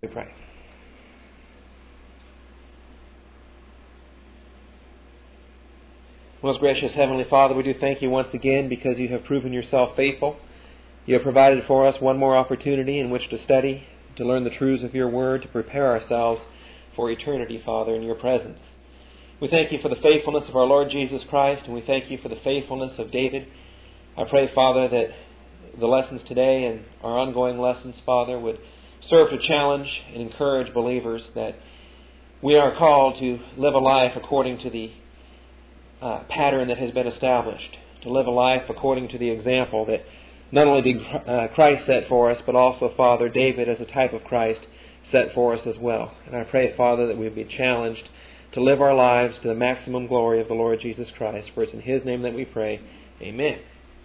We pray. Most gracious Heavenly Father, we do thank you once again because you have proven yourself faithful. You have provided for us one more opportunity in which to study, to learn the truths of your word, to prepare ourselves for eternity, Father, in your presence. We thank you for the faithfulness of our Lord Jesus Christ, and we thank you for the faithfulness of David. I pray, Father, that the lessons today and our ongoing lessons, Father, would serve to challenge and encourage believers that we are called to live a life according to the pattern that has been established, to live a life according to the example that not only did Christ set for us, but also, Father, David as a type of Christ set for us as well. And I pray, Father, that we would be challenged to live our lives to the maximum glory of the Lord Jesus Christ. For it's in His name that we pray. Amen.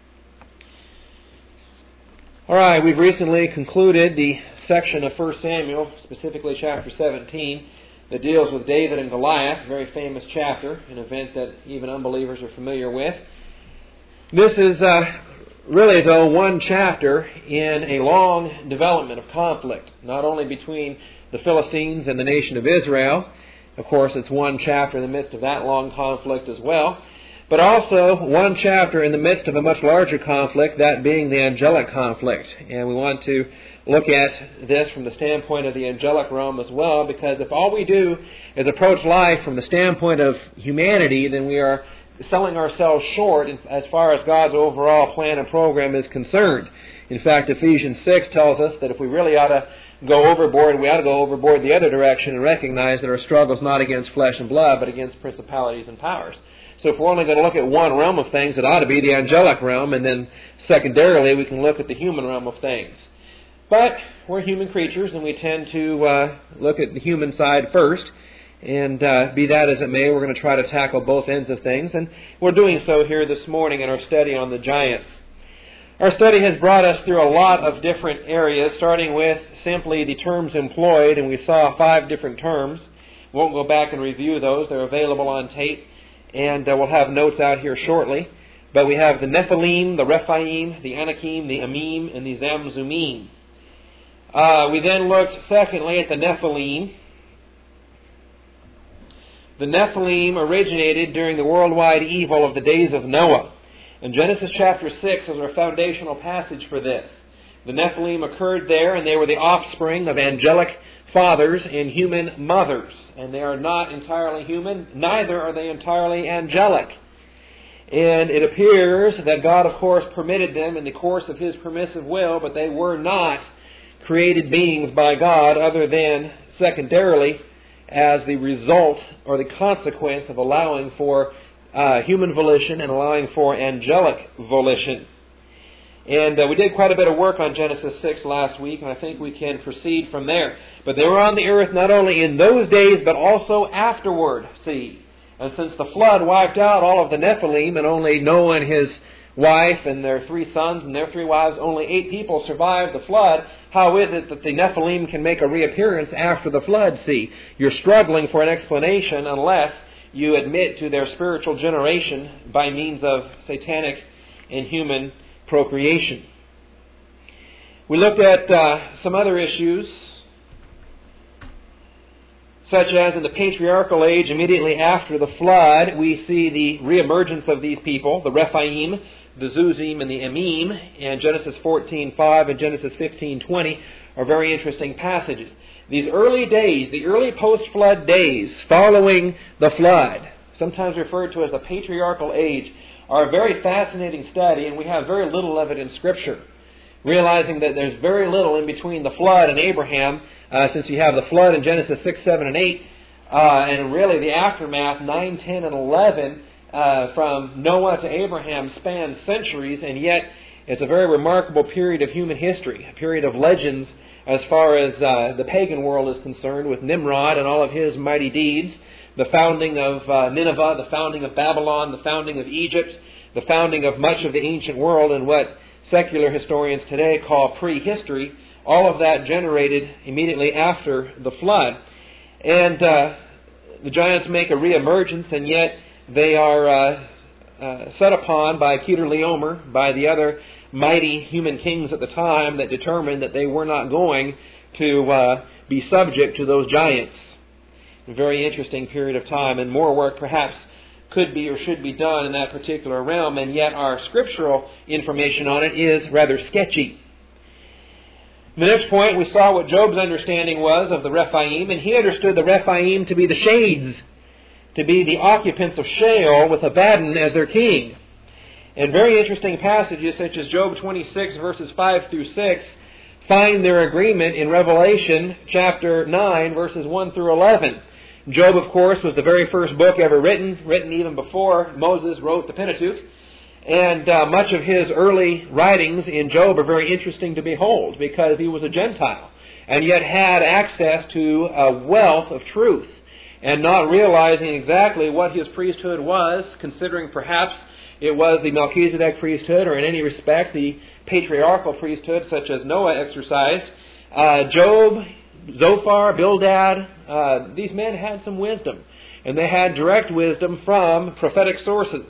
All right, we've recently concluded the section of 1 Samuel, specifically chapter 17, that deals with David and Goliath, a very famous chapter, an event that even unbelievers are familiar with. This is really, though, one chapter in a long development of conflict, not only between the Philistines and the nation of Israel. Of course, it's one chapter in the midst of that long conflict as well, but also one chapter in the midst of a much larger conflict, that being the angelic conflict. And we want to look at this from the standpoint of the angelic realm as well, because if all we do is approach life from the standpoint of humanity, then we are selling ourselves short as far as God's overall plan and program is concerned. In fact, Ephesians 6 tells us that if we really ought to go overboard, we ought to go overboard the other direction and recognize that our struggle is not against flesh and blood, but against principalities and powers. So if we're only going to look at one realm of things, it ought to be the angelic realm, and then secondarily we can look at the human realm of things. But we're human creatures, and we tend to look at the human side first. And be that as it may, we're going to try to tackle both ends of things. And we're doing so here this morning in our study on the giants. Our study has brought us through a lot of different areas, starting with simply the terms employed. And we saw 5 different terms. We won't go back and review those. They're available on tape. And we'll have notes out here shortly. But we have the Nephilim, the Rephaim, the Anakim, the Amim, and the Zamzummim. We then looked, secondly, at the Nephilim. The Nephilim originated during the worldwide evil of the days of Noah. And Genesis chapter 6 is our foundational passage for this. The Nephilim occurred there, and they were the offspring of angelic fathers and human mothers. And they are not entirely human, neither are they entirely angelic. And it appears that God, of course, permitted them in the course of His permissive will, but they were not created beings by God other than, secondarily, as the result or the consequence of allowing for human volition and allowing for angelic volition. And we did quite a bit of work on Genesis 6 last week, and I think we can proceed from there. But they were on the earth not only in those days, but also afterward, see. And since the flood wiped out all of the Nephilim, and only Noah and his wife and their 3 sons and their 3 wives, only 8 people survived the flood, how is it that the Nephilim can make a reappearance after the flood, see? You're struggling for an explanation unless you admit to their spiritual generation by means of satanic and human procreation. We looked at some other issues, such as in the patriarchal age immediately after the flood, we see the reemergence of these people, the Rephaim, the Zuzim, and the Amim, and Genesis 14:5 and Genesis 15:20 are very interesting passages. These early days, the early post-flood days following the flood, sometimes referred to as the patriarchal age, are a very fascinating study, and we have very little of it in Scripture. Realizing that there's very little in between the flood and Abraham, since you have the flood in Genesis 6, 7, and 8, and really the aftermath, 9, 10, and 11, from Noah to Abraham spans centuries, and yet it's a very remarkable period of human history, a period of legends as far as the pagan world is concerned, with Nimrod and all of his mighty deeds, the founding of Nineveh, the founding of Babylon, the founding of Egypt, the founding of much of the ancient world, and what secular historians today call prehistory. All of that generated immediately after the flood. And the giants make a reemergence, and yet they are set upon by Kedorlaomer, by the other mighty human kings at the time that determined that they were not going to be subject to those giants. A very interesting period of time, and more work perhaps could be or should be done in that particular realm, and yet our scriptural information on it is rather sketchy. The next point, we saw what Job's understanding was of the Rephaim, and he understood the Rephaim to be the shades, to be the occupants of Sheol with Abaddon as their king. And very interesting passages such as Job 26 verses 5 through 6 find their agreement in Revelation chapter 9 verses 1 through 11. Job, of course, was the very first book ever written even before Moses wrote the Pentateuch. And much of his early writings in Job are very interesting to behold because he was a Gentile and yet had access to a wealth of truth, and not realizing exactly what his priesthood was, considering perhaps it was the Melchizedek priesthood or in any respect the patriarchal priesthood such as Noah exercised. Job, Zophar, Bildad, these men had some wisdom, and they had direct wisdom from prophetic sources.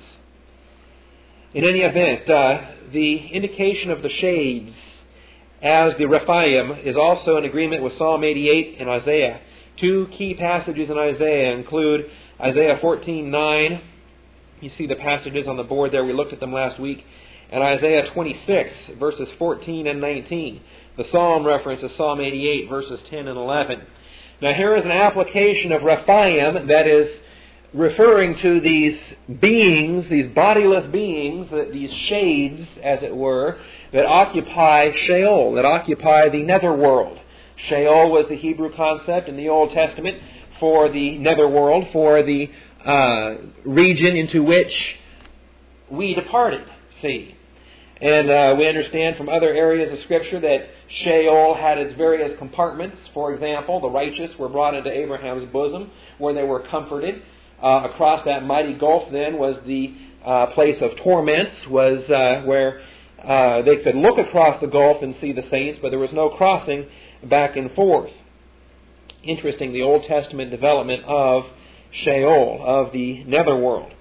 In any event, the indication of the shades as the Rephaim is also in agreement with Psalm 88 and Isaiah. Two key passages in Isaiah include Isaiah 14:9. You see the passages on the board there. We looked at them last week. And Isaiah 26, verses 14 and 19. The Psalm reference is Psalm 88, verses 10 and 11. Now here is an application of Rephaim that is referring to these beings, these bodiless beings, these shades, as it were, that occupy Sheol, that occupy the netherworld. Sheol was the Hebrew concept in the Old Testament for the netherworld, for the region into which we departed, see. And we understand from other areas of Scripture that Sheol had its various compartments. For example, the righteous were brought into Abraham's bosom, where they were comforted. Across that mighty gulf then was the place of torments, was where they could look across the gulf and see the saints, but there was no crossing back and forth. Interesting, the Old Testament development of Sheol, of the netherworld.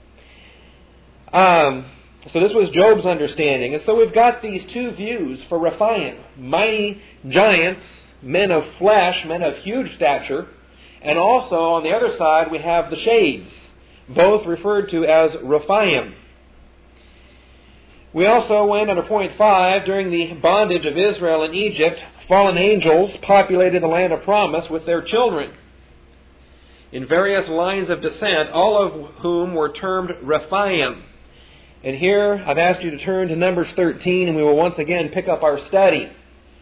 So this was Job's understanding. And so we've got these two views for Rephaim. Mighty giants, men of flesh, men of huge stature. And also, on the other side, we have the shades, both referred to as Rephaim. We also went under point 5, during the bondage of Israel in Egypt, fallen angels populated the land of promise with their children in various lines of descent, all of whom were termed Rephaim. And here I've asked you to turn to Numbers 13, and we will once again pick up our study.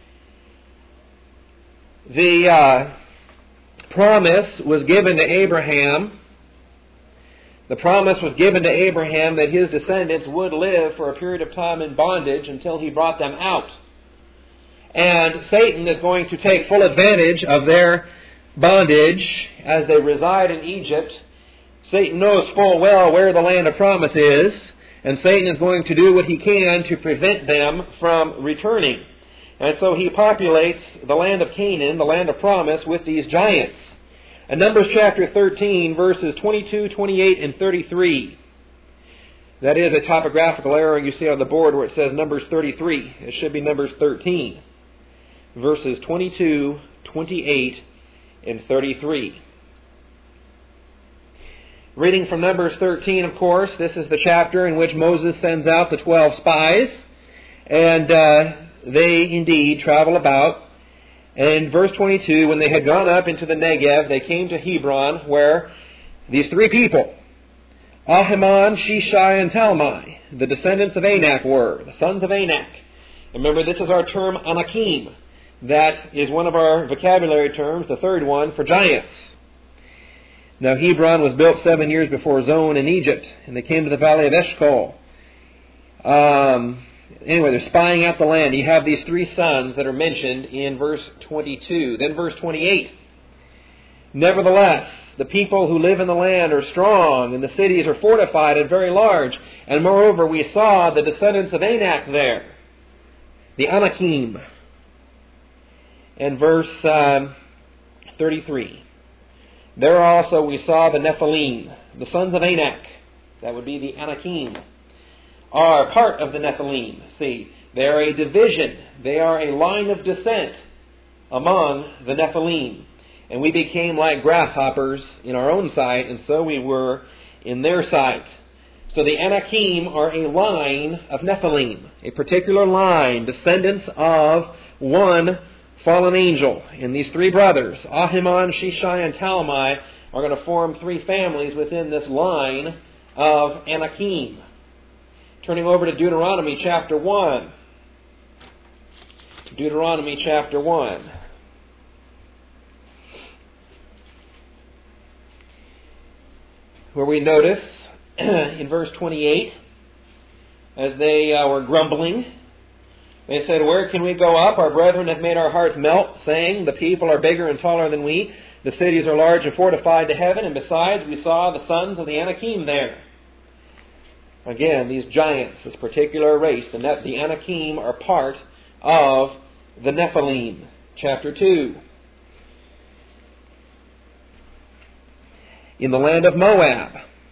The promise was given to Abraham. The promise was given to Abraham that his descendants would live for a period of time in bondage until he brought them out. And Satan is going to take full advantage of their bondage as they reside in Egypt. Satan knows full well where the land of promise is, and Satan is going to do what he can to prevent them from returning. And so he populates the land of Canaan, the land of promise, with these giants. In Numbers chapter 13, verses 22, 28, and 33. That is a topographical error you see on the board where it says Numbers 33. It should be Numbers 13. Verses 22, 28, and 33. Reading from Numbers 13, of course, this is the chapter in which Moses sends out the 12 spies. And they indeed travel about. And in verse 22, when they had gone up into the Negev, they came to Hebron, where these three people, Ahiman, Shishai, and Talmai, the descendants of Anak were, the sons of Anak. And remember, this is our term Anakim. That is one of our vocabulary terms, the third one, for giants. Now Hebron was built 7 years before Zon in Egypt, and they came to the valley of Eshcol. Anyway, they're spying out the land. You have these three sons that are mentioned in verse 22. Then verse 28. Nevertheless, the people who live in the land are strong, and the cities are fortified and very large. And moreover, we saw the descendants of Anak there, the Anakim. And verse 33. There also we saw the Nephilim, the sons of Anak. That would be the Anakim. Are part of the Nephilim. See, They are a division. They are a line of descent among the Nephilim. And we became like grasshoppers in our own sight, and so we were in their sight. So the Anakim are a line of Nephilim, a particular line, descendants of one fallen angel. And these three brothers, Ahiman, Shishai, and Talmai, are going to form three families within this line of Anakim. Turning over to Deuteronomy chapter 1. Deuteronomy chapter 1. Where we notice in verse 28, as they were grumbling, they said, "Where can we go up? Our brethren have made our hearts melt, saying, the people are bigger and taller than we. The cities are large and fortified to heaven, and besides, we saw the sons of the Anakim there." Again, these giants, this particular race, the Anakim, are part of the Nephilim. Chapter 2. In the land of Moab.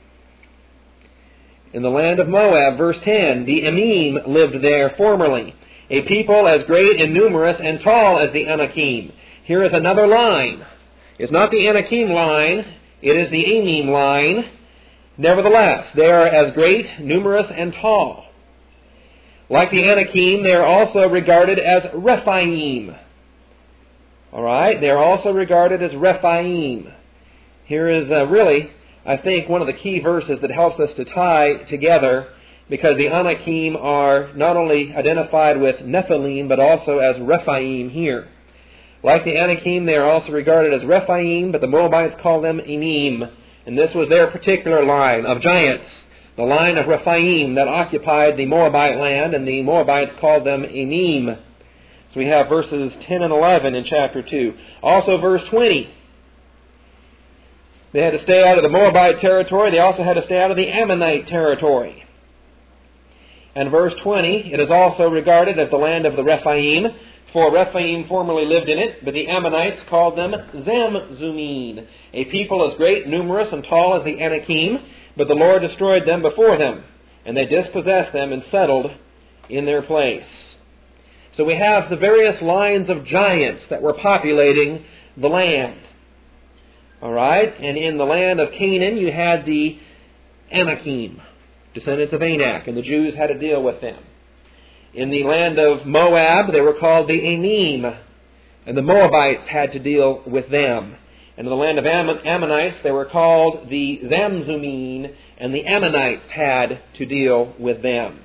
In the land of Moab, verse 10, the Emim lived there formerly, a people as great and numerous and tall as the Anakim. Here is another line. It's not the Anakim line, it is the Emim line. Nevertheless, they are as great, numerous, and tall. Like the Anakim, they are also regarded as Rephaim. All right? They are also regarded as Rephaim. Here is really, I think, one of the key verses that helps us to tie together, because the Anakim are not only identified with Nephilim, but also as Rephaim here. Like the Anakim, they are also regarded as Rephaim, but the Moabites call them Emim. And this was their particular line of giants, the line of Rephaim that occupied the Moabite land, and the Moabites called them Emim. So we have verses 10 and 11 in chapter 2. Also verse 20. They had to stay out of the Moabite territory. They also had to stay out of the Ammonite territory. And verse 20, it is also regarded as the land of the Rephaim, for Rephaim formerly lived in it, but the Ammonites called them Zamzummim, a people as great, numerous, and tall as the Anakim, but the Lord destroyed them before them, and they dispossessed them and settled in their place. So we have the various lines of giants that were populating the land. All right? And in the land of Canaan, you had the Anakim, descendants of Anak, and the Jews had to deal with them. In the land of Moab, they were called the Emim, and the Moabites had to deal with them. And in the land of Ammonites, they were called the Zamzummim, and the Ammonites had to deal with them.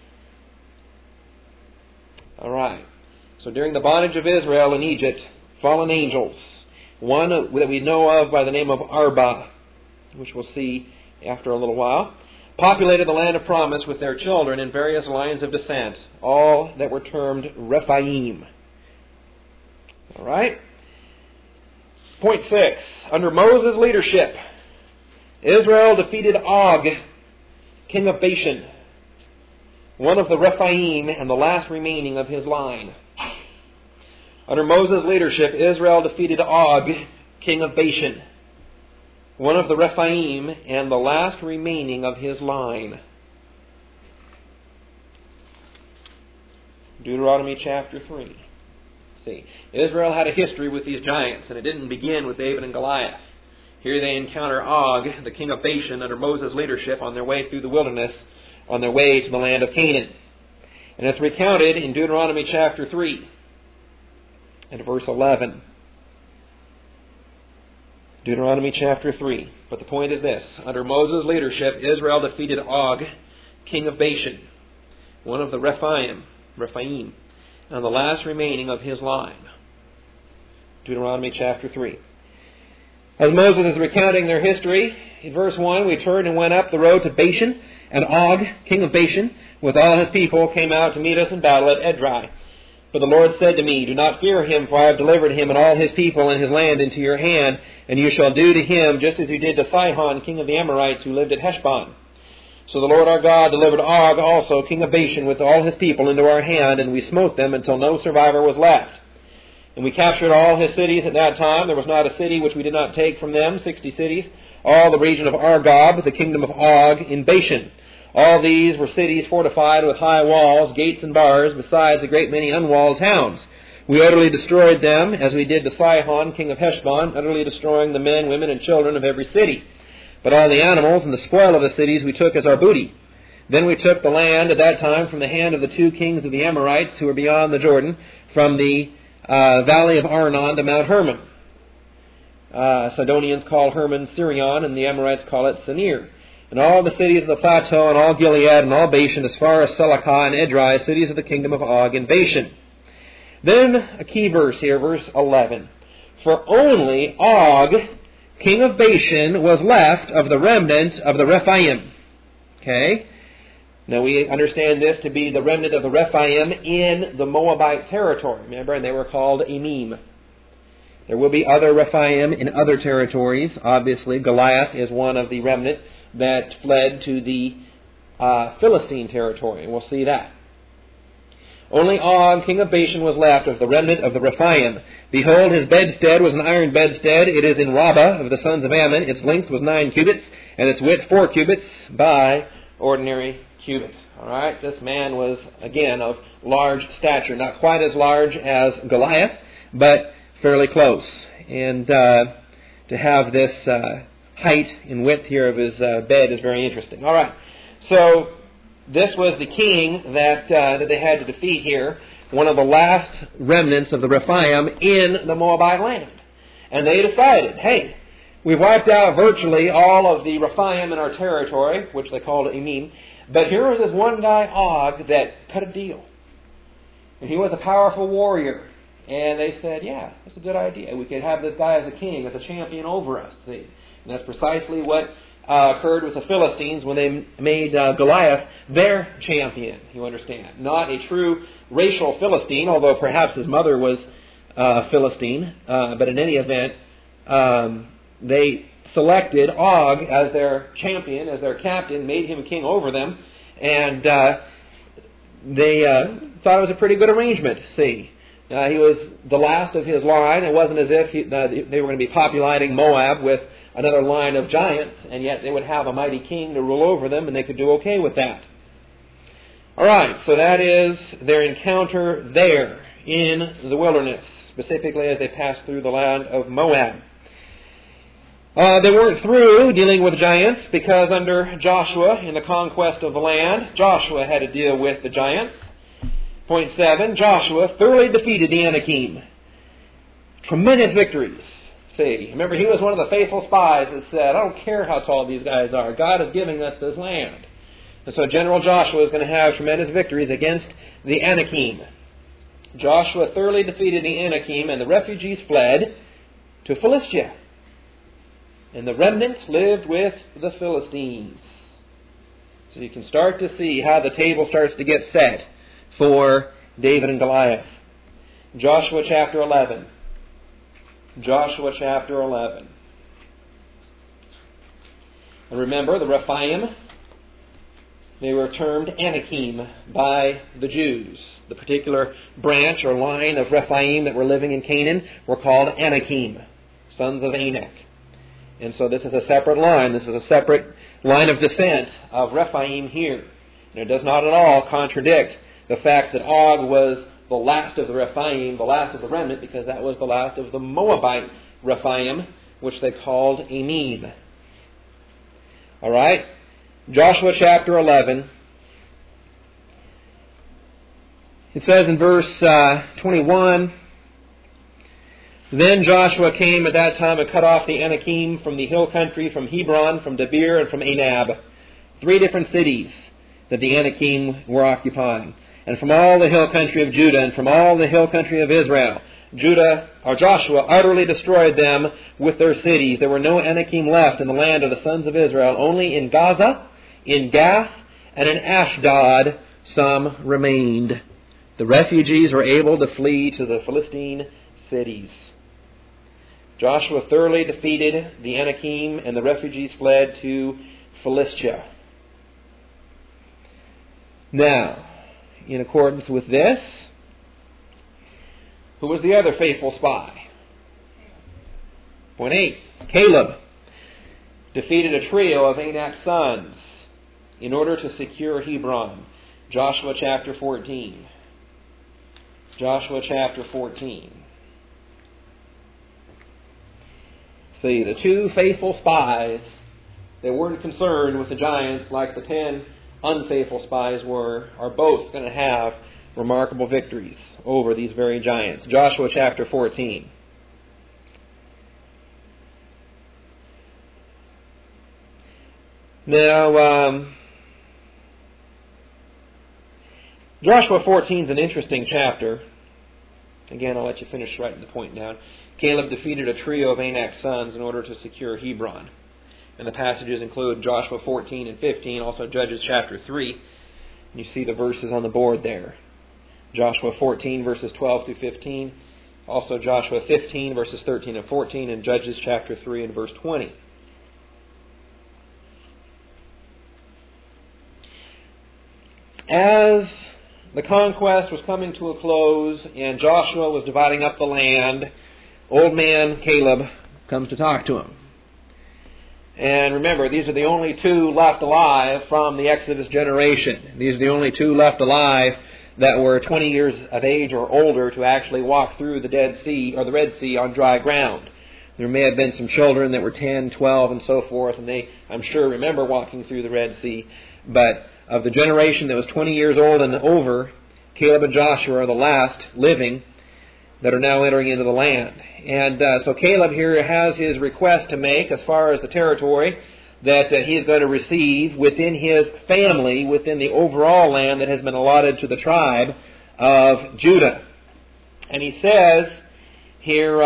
All right. So during the bondage of Israel in Egypt, fallen angels, one that we know of by the name of Arba, which we'll see after a little while, populated the land of promise with their children in various lines of descent, all that were termed Rephaim. All right? Point 6. Under Moses' leadership, Israel defeated Og, king of Bashan, one of the Rephaim and the last remaining of his line. Under Moses' leadership, Israel defeated Og, king of Bashan, one of the Rephaim and the last remaining of his line. Deuteronomy chapter 3. See, Israel had a history with these giants, and it didn't begin with David and Goliath. Here they encounter Og, the king of Bashan, under Moses' leadership on their way through the wilderness, on their way to the land of Canaan. And it's recounted in Deuteronomy chapter 3 and verse 11. Deuteronomy chapter 3. But the point is this. Under Moses' leadership, Israel defeated Og, king of Bashan, one of the Rephaim, and the last remaining of his line. Deuteronomy chapter 3. As Moses is recounting their history, in verse 1, we turned and went up the road to Bashan, and Og, king of Bashan, with all his people, came out to meet us in battle at Edrei. But the Lord said to me, "Do not fear him, for I have delivered him and all his people and his land into your hand, and you shall do to him just as you did to Sihon, king of the Amorites, who lived at Heshbon." So the Lord our God delivered Og also, king of Bashan, with all his people into our hand, and we smote them until no survivor was left. And we captured all his cities at that time. There was not a city which we did not take from them, 60 cities, all the region of Argob, the kingdom of Og, in Bashan. All these were cities fortified with high walls, gates, and bars, besides a great many unwalled towns. We utterly destroyed them, as we did to Sihon, king of Heshbon, utterly destroying the men, women, and children of every city. But all the animals and the spoil of the cities we took as our booty. Then we took the land at that time from the hand of the 2 kings of the Amorites who were beyond the Jordan, from the valley of Arnon to Mount Hermon. Sidonians call Hermon Sirion, and the Amorites call it Senir. And all the cities of the plateau, and all Gilead, and all Bashan, as far as Selakah and Edrei, cities of the kingdom of Og and Bashan. Then a key verse here, verse 11. For only Og, king of Bashan, was left of the remnant of the Rephaim. Okay? Now we understand this to be the remnant of the Rephaim in the Moabite territory. Remember, and they were called Emim. There will be other Rephaim in other territories. Obviously, Goliath is one of the remnant that fled to the Philistine territory. And we'll see that. Only Og, king of Bashan, was left of the remnant of the Rephaim. Behold, his bedstead was an iron bedstead. It is in Rabbah of the sons of Ammon. Its length was 9 cubits, and its width 4 cubits by ordinary cubits. All right, this man was, again, of large stature. Not quite as large as Goliath, but fairly close. And to have this height and width here of his bed is very interesting. All right, so this was the king that they had to defeat here, one of the last remnants of the Rephaim in the Moabite land. And they decided, hey, we've wiped out virtually all of the Rephaim in our territory, which they called Emim, but here was this one guy, Og, that cut a deal. And he was a powerful warrior. And they said, yeah, that's a good idea. We could have this guy as a king, as a champion over us. See? And that's precisely what occurred with the Philistines when they made Goliath their champion, you understand. Not a true racial Philistine, although perhaps his mother was Philistine. But in any event, they selected Og as their champion, as their captain, made him king over them, and they thought it was a pretty good arrangement, see. He was the last of his line. It wasn't as if they were going to be populating Moab with another line of giants, and yet they would have a mighty king to rule over them, and they could do okay with that. All right, so that is their encounter there in the wilderness, specifically as they passed through the land of Moab. They weren't through dealing with giants, because under Joshua in the conquest of the land, Joshua had to deal with the giants. Point 7, Joshua thoroughly defeated the Anakim. Tremendous victories. See, remember, he was one of the faithful spies that said, I don't care how tall these guys are. God is giving us this land. And so General Joshua is going to have tremendous victories against the Anakim. Joshua thoroughly defeated the Anakim, and the refugees fled to Philistia. And the remnants lived with the Philistines. So you can start to see how the table starts to get set for David and Goliath. Joshua chapter 11. Joshua chapter 11. And remember, the Rephaim, they were termed Anakim by the Jews. The particular branch or line of Rephaim that were living in Canaan were called Anakim, sons of Anak. And so this is a separate line. This is a separate line of descent of Rephaim here. And it does not at all contradict the fact that Og was the last of the Rephaim, the last of the remnant, because that was the last of the Moabite Rephaim, which they called Emim. All right? Joshua chapter 11. It says in verse 21, Then Joshua came at that time and cut off the Anakim from the hill country, from Hebron, from Debir, and from Anab. 3 different cities that the Anakim were occupying. And from all the hill country of Judah, and from all the hill country of Israel. Joshua utterly destroyed them with their cities. There were no Anakim left in the land of the sons of Israel. Only in Gaza, in Gath, and in Ashdod some remained. The refugees were able to flee to the Philistine cities. Joshua thoroughly defeated the Anakim, and the refugees fled to Philistia. Now, in accordance with this, who was the other faithful spy? Point 8, Caleb defeated a trio of Anak's sons. in order to secure Hebron. Joshua chapter 14. Joshua chapter 14. See, the two faithful spies that weren't concerned with the giants like the 10 unfaithful spies were are both going to have remarkable victories over these very giants. Joshua chapter 14. Now, Joshua 14 is an interesting chapter. Again, I'll let you finish writing the point down. Caleb defeated a trio of Anak's sons in order to secure Hebron. And the passages include Joshua 14 and 15, also Judges chapter 3. And you see the verses on the board there. Joshua 14 verses 12 through 15. Also Joshua 15 verses 13 and 14, and Judges chapter 3 and verse 20. As the conquest was coming to a close and Joshua was dividing up the land, old man Caleb comes to talk to him. And remember, these are the only two left alive from the Exodus generation. These are the only two left alive that were 20 years of age or older to actually walk through the Dead Sea or the Red Sea on dry ground. There may have been some children that were 10, 12, and so forth, and they, I'm sure, remember walking through the Red Sea. But of the generation that was 20 years old and over, Caleb and Joshua are the last living that are now entering into the land. And so Caleb here has his request to make as far as the territory that he is going to receive within his family, within the overall land that has been allotted to the tribe of Judah. And he says here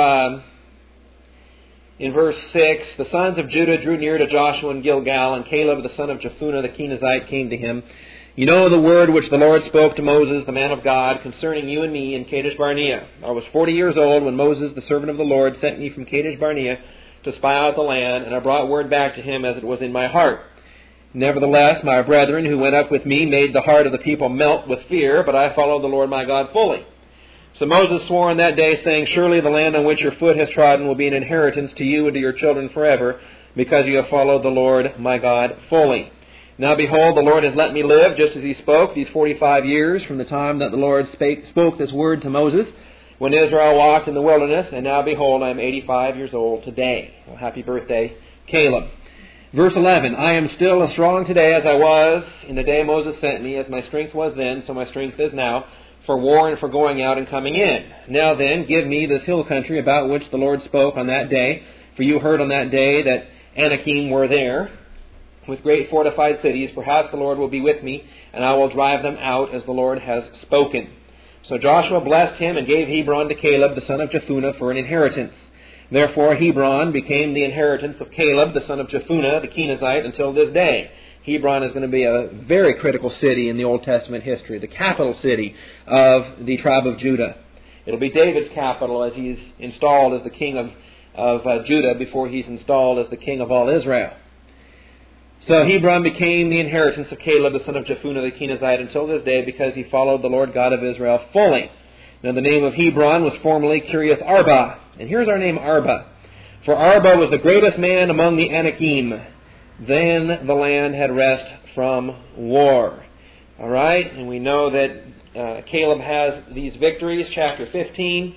in verse 6, the sons of Judah drew near to Joshua in Gilgal, and Caleb the son of Jephunneh the Kenizzite came to him. You know the word which the Lord spoke to Moses, the man of God, concerning you and me in Kadesh Barnea. I was 40 years old when Moses, the servant of the Lord, sent me from Kadesh Barnea to spy out the land, and I brought word back to him as it was in my heart. Nevertheless, my brethren who went up with me made the heart of the people melt with fear, but I followed the Lord my God fully. So Moses swore on that day, saying, surely the land on which your foot has trodden will be an inheritance to you and to your children forever, because you have followed the Lord my God fully. Now behold, the Lord has let me live, just as He spoke, these 45 years from the time that the Lord spoke this word to Moses, when Israel walked in the wilderness, and now behold, I am 85 years old today. Well, happy birthday, Caleb. Verse 11, I am still as strong today as I was in the day Moses sent me, as my strength was then, so my strength is now, for war and for going out and coming in. Now then, give me this hill country about which the Lord spoke on that day, for you heard on that day that Anakim were there, with great fortified cities. Perhaps the Lord will be with me, and I will drive them out as the Lord has spoken. So Joshua blessed him and gave Hebron to Caleb, the son of Jephunneh, for an inheritance. Therefore Hebron became the inheritance of Caleb, the son of Jephunneh, the Kenizzite, until this day. Hebron is going to be a very critical city in the Old Testament history, the capital city of the tribe of Judah. It'll be David's capital as he's installed as the king of Judah before he's installed as the king of all Israel. So Hebron became the inheritance of Caleb, the son of Jephunneh, the Kenizzite, until this day, because he followed the Lord God of Israel fully. Now the name of Hebron was formerly Kiriath Arba. And here's our name, Arba. For Arba was the greatest man among the Anakim. Then the land had rest from war. All right? And we know that Caleb has these victories. Chapter 15,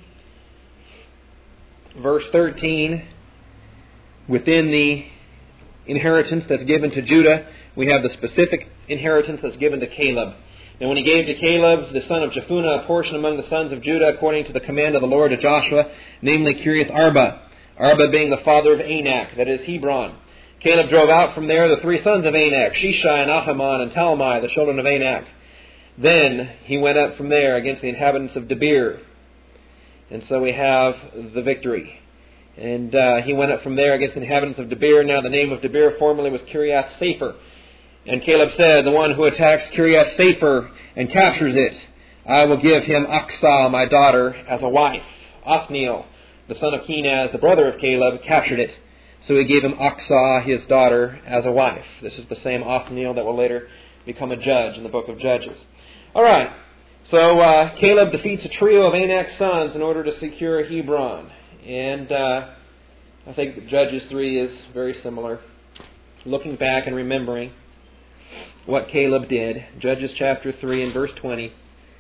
verse 13. Within the inheritance that's given to Judah, we have the specific inheritance that's given to Caleb. And when he gave to Caleb, the son of Jephunneh, a portion among the sons of Judah, according to the command of the Lord to Joshua, namely Kiriath Arba, Arba being the father of Anak, that is Hebron. Caleb drove out from there the three sons of Anak, Shishai and Ahiman and Talmai, the children of Anak. Then he went up from there against the inhabitants of Debir. And so we have the victory. And he went up from there against the inhabitants of Debir. Now the name of Debir formerly was Kiriath Sefer. And Caleb said, the one who attacks Kiriath Sefer and captures it, I will give him Aksah, my daughter, as a wife. Othniel, the son of Kenaz, the brother of Caleb, captured it. So he gave him Aksah, his daughter, as a wife. This is the same Othniel that will later become a judge in the book of Judges. All right. So Caleb defeats a trio of Anak's sons in order to secure Hebron. And I think Judges 3 is very similar. Looking back and remembering. what Caleb did. Judges chapter 3 and verse 20.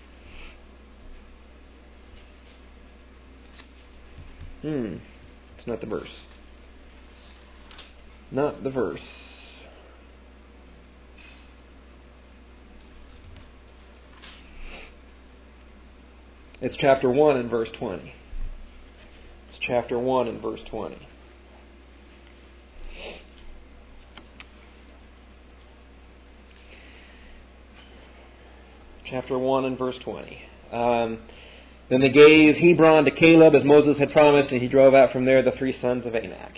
It's not the verse. Not the verse. It's chapter 1 and verse 20. It's chapter 1 and verse 20. Chapter 1 and verse 20. Then they gave Hebron to Caleb as Moses had promised, and he drove out from there the 3 sons of Anak.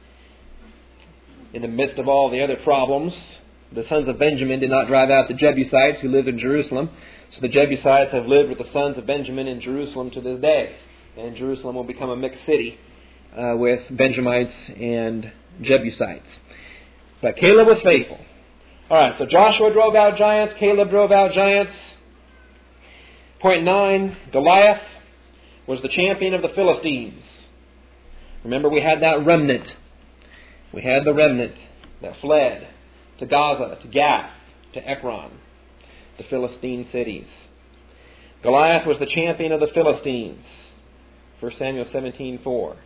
In the midst of all the other problems, the sons of Benjamin did not drive out the Jebusites who lived in Jerusalem. So the Jebusites have lived with the sons of Benjamin in Jerusalem to this day. And Jerusalem will become a mixed city with Benjamites and Jebusites. But Caleb was faithful. Alright, so Joshua drove out giants, Caleb drove out giants. Point 9, Goliath was the champion of the Philistines. Remember, we had that remnant. We had the remnant that fled to Gaza, to Gath, to Ekron, the Philistine cities. Goliath was the champion of the Philistines. 1 Samuel 17:4.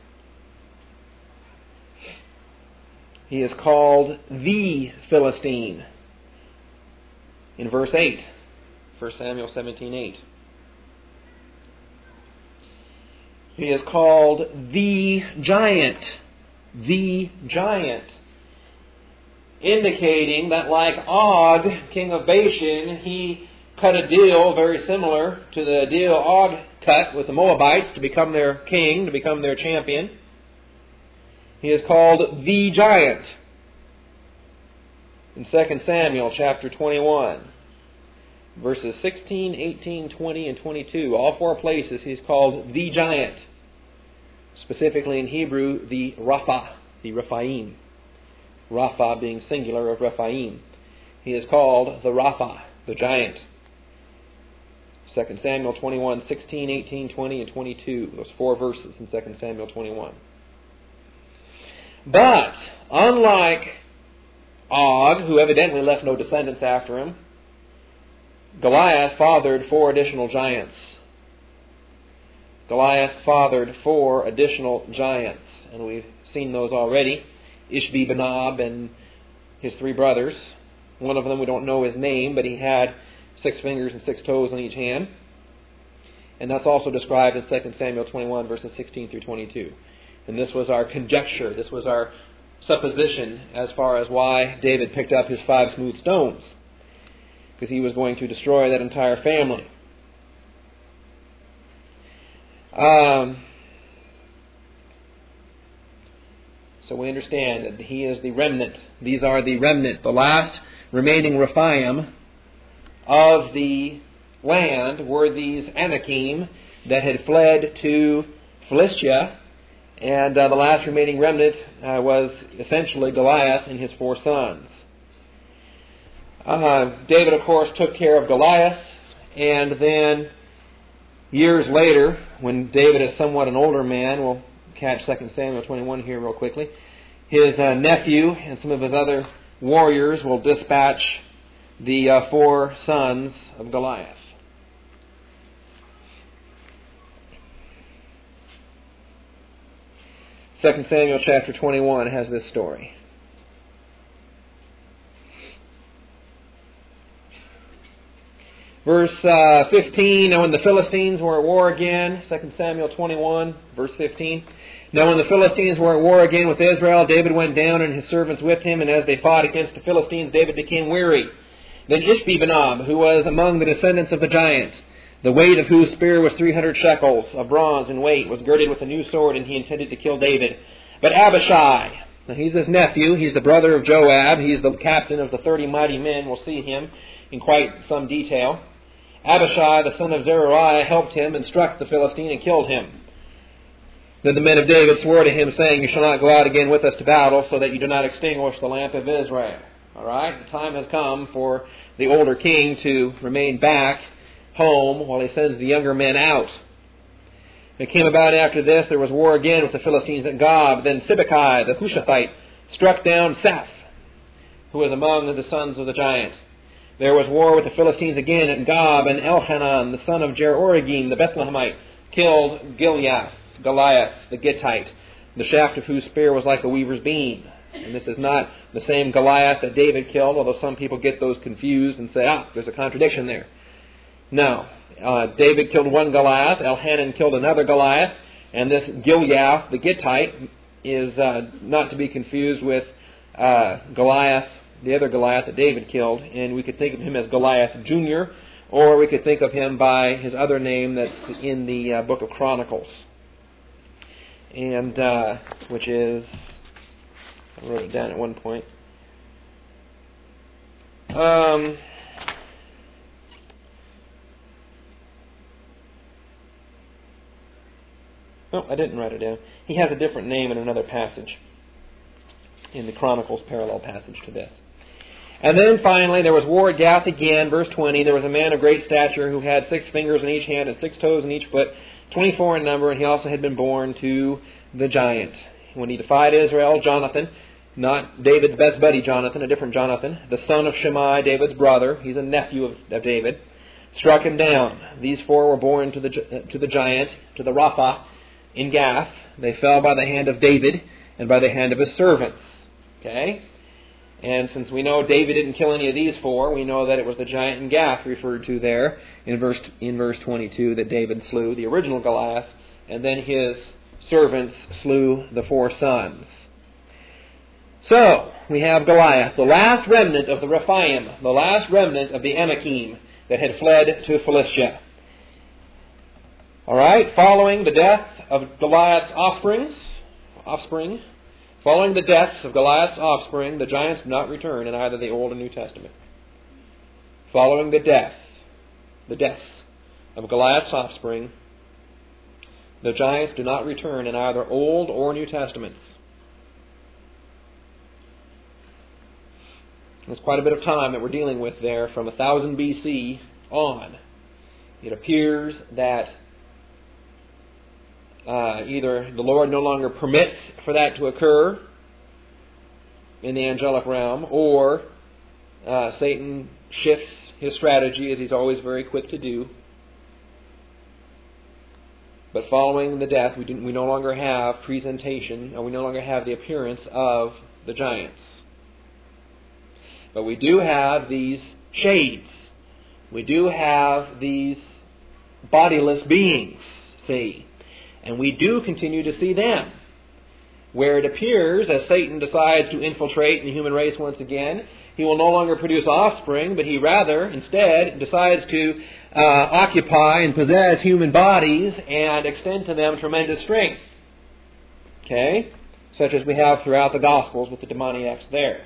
He is called the Philistine in verse 8. 1 Samuel 17:8. He is called the giant. The giant. Indicating that like Og, king of Bashan, he cut a deal very similar to the deal Og cut with the Moabites to become their king, to become their champion. He is called the giant. In 2 Samuel chapter 21, verses 16, 18, 20, and 22, all 4 places he's called the giant. Specifically in Hebrew, the Rapha, the Rephaim. Rapha being singular of Rephaim. He is called the Rapha, the giant. 2 Samuel 21, 16, 18, 20, and 22. Those 4 verses in 2 Samuel 21. But, unlike Og, who evidently left no descendants after him, Goliath fathered 4 additional giants. Goliath fathered 4 additional giants. And we've seen those already. Ishbi-Benob and his 3 brothers. One of them we don't know his name, but he had 6 fingers and 6 toes on each hand. And that's also described in 2 Samuel 21, verses 16 through 22. And this was our conjecture, this was our supposition as far as why David picked up his 5 smooth stones. Because he was going to destroy that entire family. So we understand that he is the remnant. These are the remnant, the last remaining Rephaim of the land were these Anakim that had fled to Philistia, and the last remaining remnant was essentially Goliath and his 4 sons. David, of course, took care of Goliath, and then years later, when David is somewhat an older man, we'll catch 2 Samuel 21 here real quickly, his nephew and some of his other warriors will dispatch the 4 sons of Goliath. Second Samuel chapter 21 has this story. Verse 15, now when the Philistines were at war again, 2 Samuel 21, verse 15. Now when the Philistines were at war again with Israel, David went down and his servants with him, and as they fought against the Philistines, David became weary. Then Ishbi-Benob, who was among the descendants of the giants, the weight of whose spear was 300 shekels of bronze in weight, was girded with a new sword, and he intended to kill David. But Abishai, now he's his nephew, he's the brother of Joab, he's the captain of the 30 mighty men, we'll see him in quite some detail. Abishai, the son of Zeruiah, helped him and struck the Philistine and killed him. Then the men of David swore to him, saying, You shall not go out again with us to battle, so that you do not extinguish the lamp of Israel. All right? The time has come for the older king to remain back home while he sends the younger men out. It came about after this, there was war again with the Philistines at Gob. Then Sibbecai, the Hushathite, struck down Saph, who was among the sons of the giant. There was war with the Philistines again at Gob, and Elhanan, the son of Jer-Oregim, the Bethlehemite, killed Goliath, the Gittite, the shaft of whose spear was like a weaver's beam. And this is not the same Goliath that David killed, although some people get those confused and say, there's a contradiction there. No. David killed one Goliath, Elhanan killed another Goliath, and this Goliath, the Gittite, is not to be confused with Goliath, the other Goliath that David killed, and we could think of him as Goliath Jr., or we could think of him by his other name that's in the book of Chronicles, and which is, I wrote it down at one point. No, I didn't write it down. He has a different name in another passage, in the Chronicles parallel passage to this. And then finally, there was war at Gath again, verse 20. There was a man of great stature who had 6 fingers in each hand and 6 toes in each foot, 24 in number, and he also had been born to the giant. When he defied Israel, Jonathan, not David's best buddy Jonathan, a different Jonathan, the son of Shimei, David's brother, he's a nephew of David, struck him down. These 4 were born to the giant, to the Rapha in Gath. They fell by the hand of David and by the hand of his servants. Okay? And since we know David didn't kill any of these 4, we know that it was the giant in Gath referred to there in verse 22 that David slew the original Goliath, and then his servants slew the 4 sons. So, we have Goliath, the last remnant of the Rephaim, the last remnant of the Anakim that had fled to Philistia. Alright, following the death of Goliath's offspring, following the deaths of Goliath's offspring, the giants do not return in either the Old or New Testament. Following the deaths of Goliath's offspring, the giants do not return in either Old or New Testaments. There's quite a bit of time that we're dealing with there from 1000 BC on. It appears that either the Lord no longer permits for that to occur in the angelic realm, or Satan shifts his strategy, as he's always very quick to do. But following the death, we no longer have presentation, or we no longer have the appearance of the giants. But we do have these shades. We do have these bodiless beings, see. And we do continue to see them. Where it appears, as Satan decides to infiltrate the human race once again, he will no longer produce offspring, but he rather, instead, decides to occupy and possess human bodies and extend to them tremendous strength. Okay? Such as we have throughout the Gospels with the demoniacs there.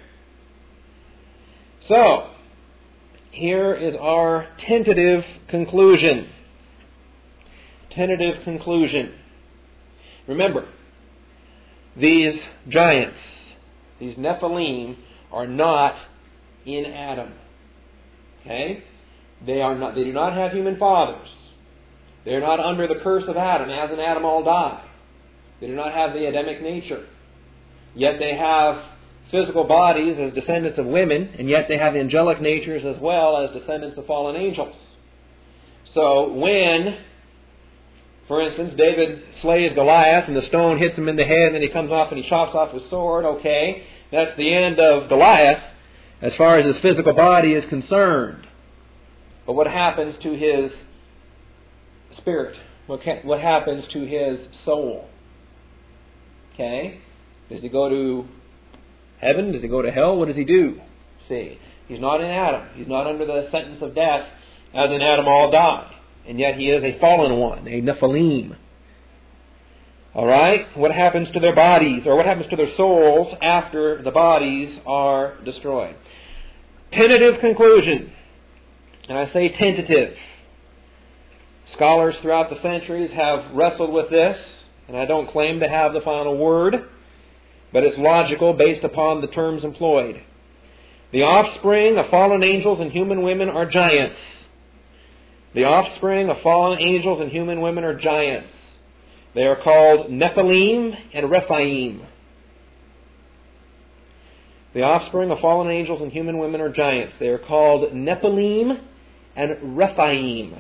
So, here is our tentative conclusion. Tentative conclusion. Remember, these giants, these Nephilim, are not in Adam. Okay? They do not have human fathers. They are not under the curse of Adam, as in Adam all die. They do not have the Adamic nature. Yet they have physical bodies as descendants of women, and yet they have angelic natures as well as descendants of fallen angels. So when, for instance, David slays Goliath and the stone hits him in the head and then he comes off and he chops off his sword, okay, that's the end of Goliath as far as his physical body is concerned. But what happens to his spirit? What happens to his soul? Okay? Does he go to heaven? Does he go to hell? What does he do? See, he's not in Adam. He's not under the sentence of death as in Adam all die. And yet he is a fallen one, a Nephilim. Alright? What happens to their bodies, or what happens to their souls after the bodies are destroyed? Tentative conclusion. And I say tentative. Scholars throughout the centuries have wrestled with this, and I don't claim to have the final word, but it's logical based upon the terms employed. The offspring of fallen angels and human women are giants. The offspring of fallen angels and human women are giants. They are called Nephilim and Rephaim. The offspring of fallen angels and human women are giants. They are called Nephilim and Rephaim.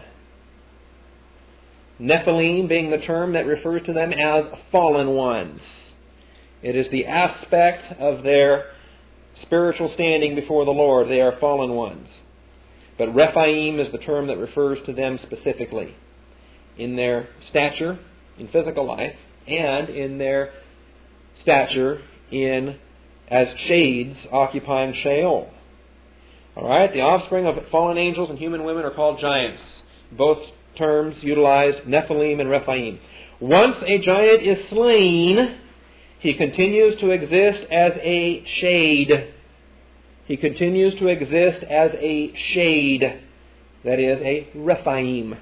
Nephilim being the term that refers to them as fallen ones. It is the aspect of their spiritual standing before the Lord. They are fallen ones. But Rephaim is the term that refers to them specifically in their stature in physical life and in their stature as shades occupying Sheol. All right, the offspring of fallen angels and human women are called giants. Both terms utilize Nephilim and Rephaim. Once a giant is slain, he continues to exist as a shade. He continues to exist as a shade. That is, a Rephaim.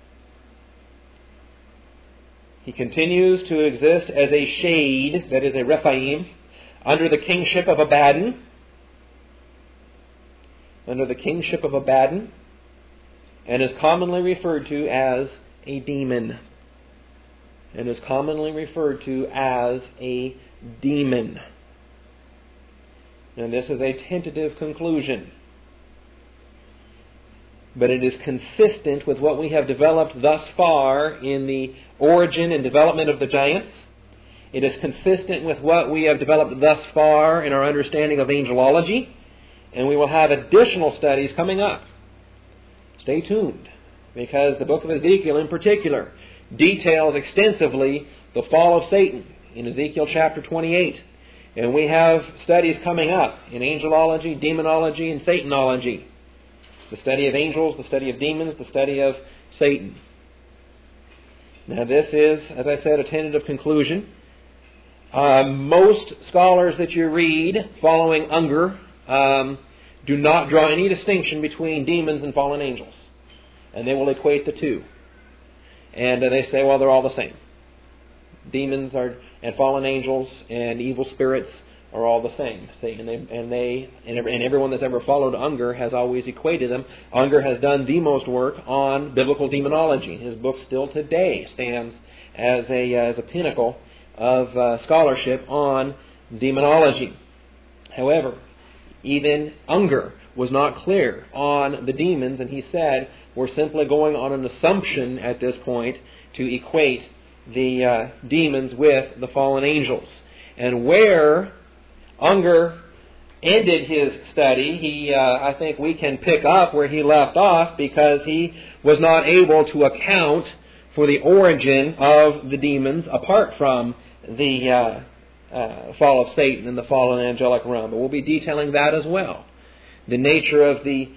He continues to exist as a shade, that is, a Rephaim, under the kingship of Abaddon. Under the kingship of Abaddon, and is commonly referred to as a demon. And is commonly referred to as a demon. And this is a tentative conclusion. But it is consistent with what we have developed thus far in the origin and development of the giants. It is consistent with what we have developed thus far in our understanding of angelology. And we will have additional studies coming up. Stay tuned, because the book of Ezekiel in particular details extensively the fall of Satan in Ezekiel chapter 28. And we have studies coming up in angelology, demonology, and Satanology. The study of angels, the study of demons, the study of Satan. Now this is, as I said, a tentative conclusion. Most scholars that you read following Unger do not draw any distinction between demons and fallen angels. And they will equate the two. And they say, well, they're all the same. Demons and fallen angels and evil spirits are all the same. And everyone that's ever followed Unger has always equated them. Unger has done the most work on biblical demonology. His book still today stands as a pinnacle of scholarship on demonology. However, even Unger was not clear on the demons, and he said, we're simply going on an assumption at this point to equate the demons with the fallen angels. And where Unger ended his study, I think we can pick up where he left off, because he was not able to account for the origin of the demons apart from the fall of Satan and the fallen angelic realm. But we'll be detailing that as well. The nature of the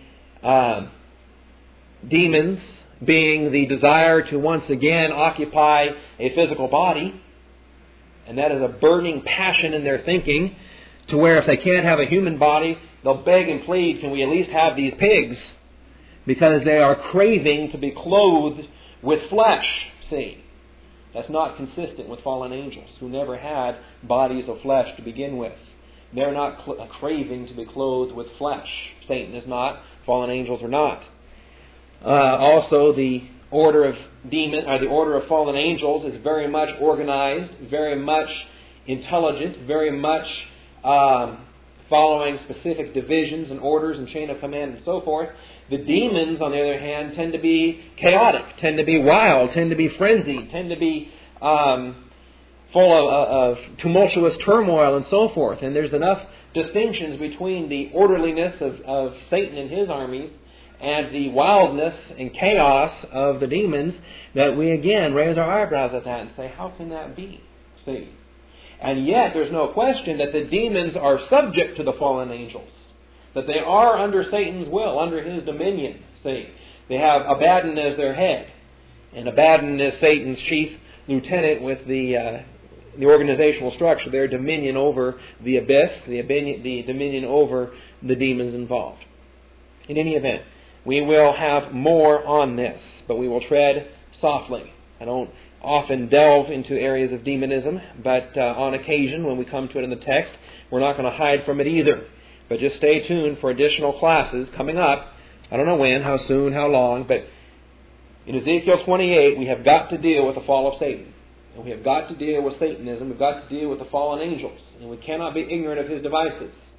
demons being the desire to once again occupy a physical body, and that is a burning passion in their thinking, to where if they can't have a human body, they'll beg and plead, can we at least have these pigs? Because they are craving to be clothed with flesh, see. That's not consistent with fallen angels, who never had bodies of flesh to begin with. They're not craving to be clothed with flesh. Satan is not. Fallen angels are not. Also, the order of fallen angels is very much organized, very much intelligent, very much following specific divisions and orders and chain of command and so forth. The demons, on the other hand, tend to be chaotic, tend to be wild, tend to be frenzied, tend to be full of tumultuous turmoil and so forth. And there's enough distinctions between the orderliness of Satan and his armies and the wildness and chaos of the demons that we again raise our eyebrows at that and say, how can that be? See? And yet there's no question that the demons are subject to the fallen angels, that they are under Satan's will, under his dominion. See? They have Abaddon as their head, and Abaddon is Satan's chief lieutenant with the organizational structure, their dominion over the abyss, the dominion over the demons involved. In any event, we will have more on this, but we will tread softly. I don't often delve into areas of demonism, but on occasion, when we come to it in the text, we're not going to hide from it either. But just stay tuned for additional classes coming up. I don't know when, how soon, how long, but in Ezekiel 28, we have got to deal with the fall of Satan. And we have got to deal with Satanism. We've got to deal with the fallen angels. And we cannot be ignorant of his devices.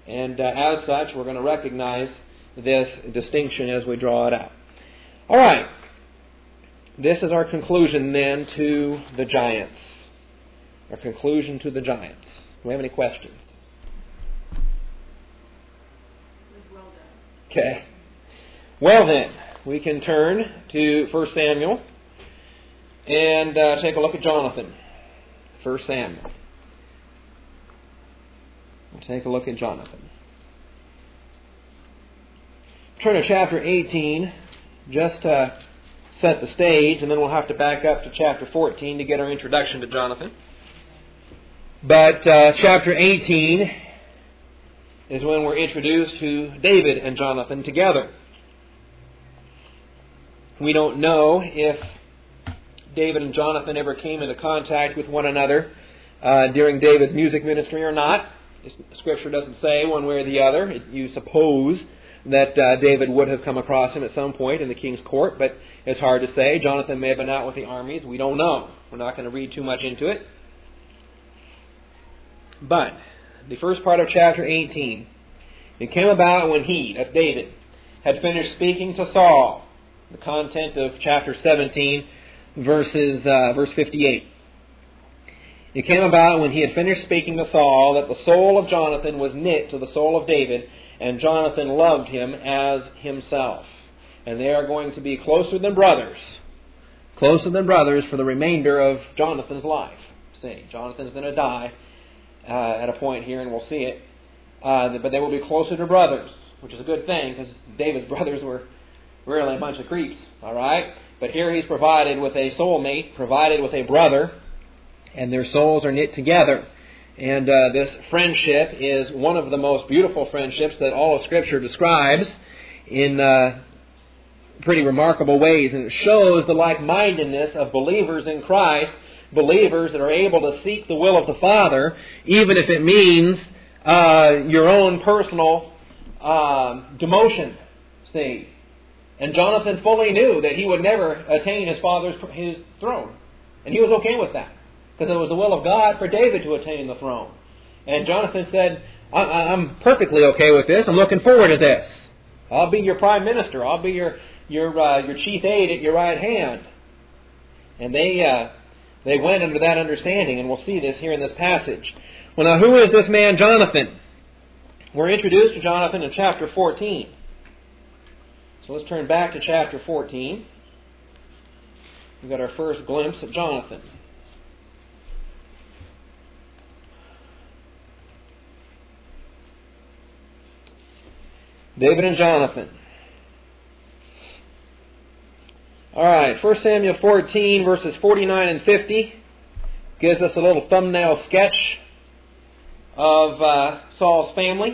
And as such, we're going to recognize this distinction as we draw it out. All right. This is our conclusion then to the giants. Our conclusion to the giants. Do we have any questions? Well done. Okay. Well then, we can turn to 1 Samuel and take a look at Jonathan. 1 Samuel. We'll take a look at Jonathan. Turn to chapter 18 just to set the stage, and then we'll have to back up to chapter 14 to get our introduction to Jonathan. But chapter 18 is when we're introduced to David and Jonathan together. We don't know if David and Jonathan ever came into contact with one another during David's music ministry or not. Scripture doesn't say one way or the other. You suppose that David would have come across him at some point in the king's court, but it's hard to say. Jonathan may have been out with the armies. We don't know. We're not going to read too much into it. But the first part of chapter 18, it came about when he, that's David, had finished speaking to Saul. The content of chapter 17, verse 58. It came about when he had finished speaking to Saul that the soul of Jonathan was knit to the soul of David, and Jonathan loved him as himself. And they are going to be closer than brothers. Closer than brothers for the remainder of Jonathan's life. See, Jonathan's going to die at a point here, and we'll see it. But they will be closer to brothers, which is a good thing, because David's brothers were really a bunch of creeps. All right? But here he's provided with a soulmate, provided with a brother, and their souls are knit together. And this friendship is one of the most beautiful friendships that all of Scripture describes in pretty remarkable ways. And it shows the like-mindedness of believers in Christ, believers that are able to seek the will of the Father, even if it means your own personal demotion. See? And Jonathan fully knew that he would never attain his throne. And he was okay with that, because it was the will of God for David to attain the throne. And Jonathan said, I'm perfectly okay with this. I'm looking forward to this. I'll be your prime minister. I'll be your chief aide at your right hand. And they went under that understanding, and we'll see this here in this passage. Well, now, who is this man Jonathan? We're introduced to Jonathan in chapter 14. So let's turn back to chapter 14. We've got our first glimpse of Jonathan. David and Jonathan. All right, 1 Samuel 14, verses 49 and 50 gives us a little thumbnail sketch of Saul's family.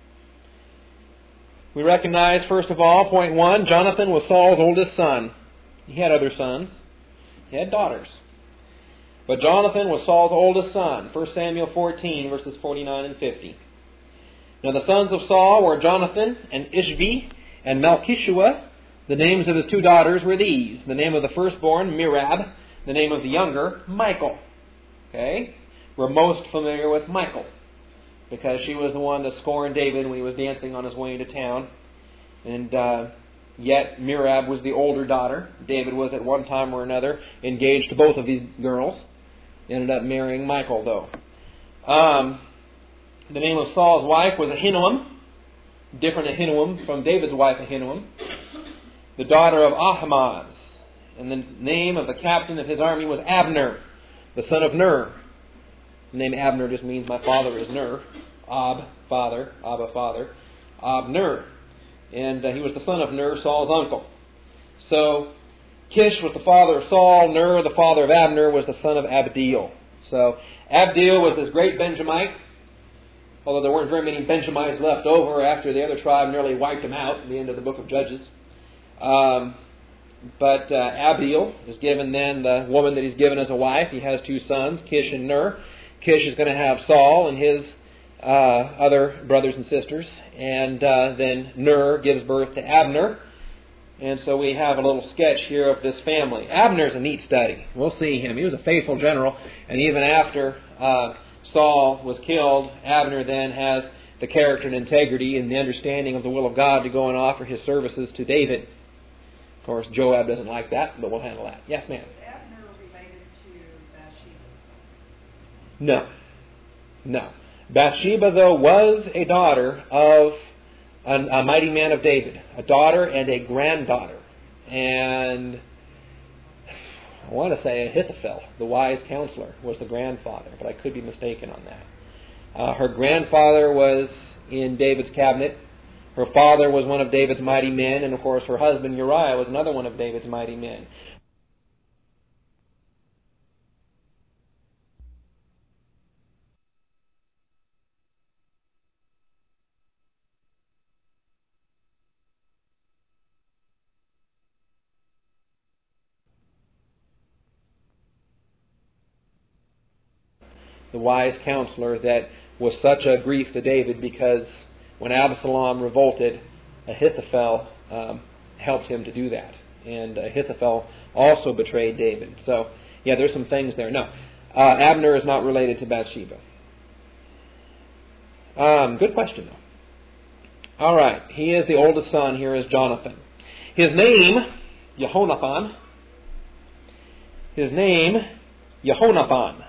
We recognize, first of all, point 1, Jonathan was Saul's oldest son. He had other sons. He had daughters. But Jonathan was Saul's oldest son. 1 Samuel 14, verses 49 and 50. Now the sons of Saul were Jonathan and Ishvi and Malchishua. The names of his two daughters were these. The name of the firstborn, Merab. The name of the younger, Michal. Okay? We're most familiar with Michal, because she was the one that scorned David when he was dancing on his way into town. And yet Merab was the older daughter. David was at one time or another engaged to both of these girls. Ended up marrying Michal, though. The name of Saul's wife was Ahinoam. Different Ahinoam from David's wife Ahinoam. The daughter of Ahimaaz. And the name of the captain of his army was Abner, the son of Ner. The name Abner just means my father is Ner. Ab, father, Abba, father. Abner. And he was the son of Ner, Saul's uncle. So Kish was the father of Saul. Ner, the father of Abner, was the son of Abdiel. So Abdiel was this great Benjamite, although there weren't very many Benjamites left over after the other tribe nearly wiped them out at the end of the book of Judges. But Abdiel is given then the woman that he's given as a wife. He has two sons, Kish and Ner. Kish is going to have Saul and his other brothers and sisters. And then Ner gives birth to Abner. And so we have a little sketch here of this family. Abner's a neat study. We'll see him. He was a faithful general. And even after Saul was killed, Abner then has the character and integrity and the understanding of the will of God to go and offer his services to David. Of course, Joab doesn't like that, but we'll handle that. Yes, ma'am? Is Abner related to Bathsheba? No. Bathsheba, though, was a daughter of a mighty man of David, a daughter and a granddaughter. And I want to say Ahithophel, the wise counselor, was the grandfather, but I could be mistaken on that. Her grandfather was in David's cabinet. Her father was one of David's mighty men, and of course her husband Uriah was another one of David's mighty men. The wise counselor that was such a grief to David because when Absalom revolted, Ahithophel helped him to do that. And Ahithophel also betrayed David. So, yeah, there's some things there. No, Abner is not related to Bathsheba. Good question, though. All right, he is the oldest son. Here is Jonathan. His name, Yehonathan. Yehonathan.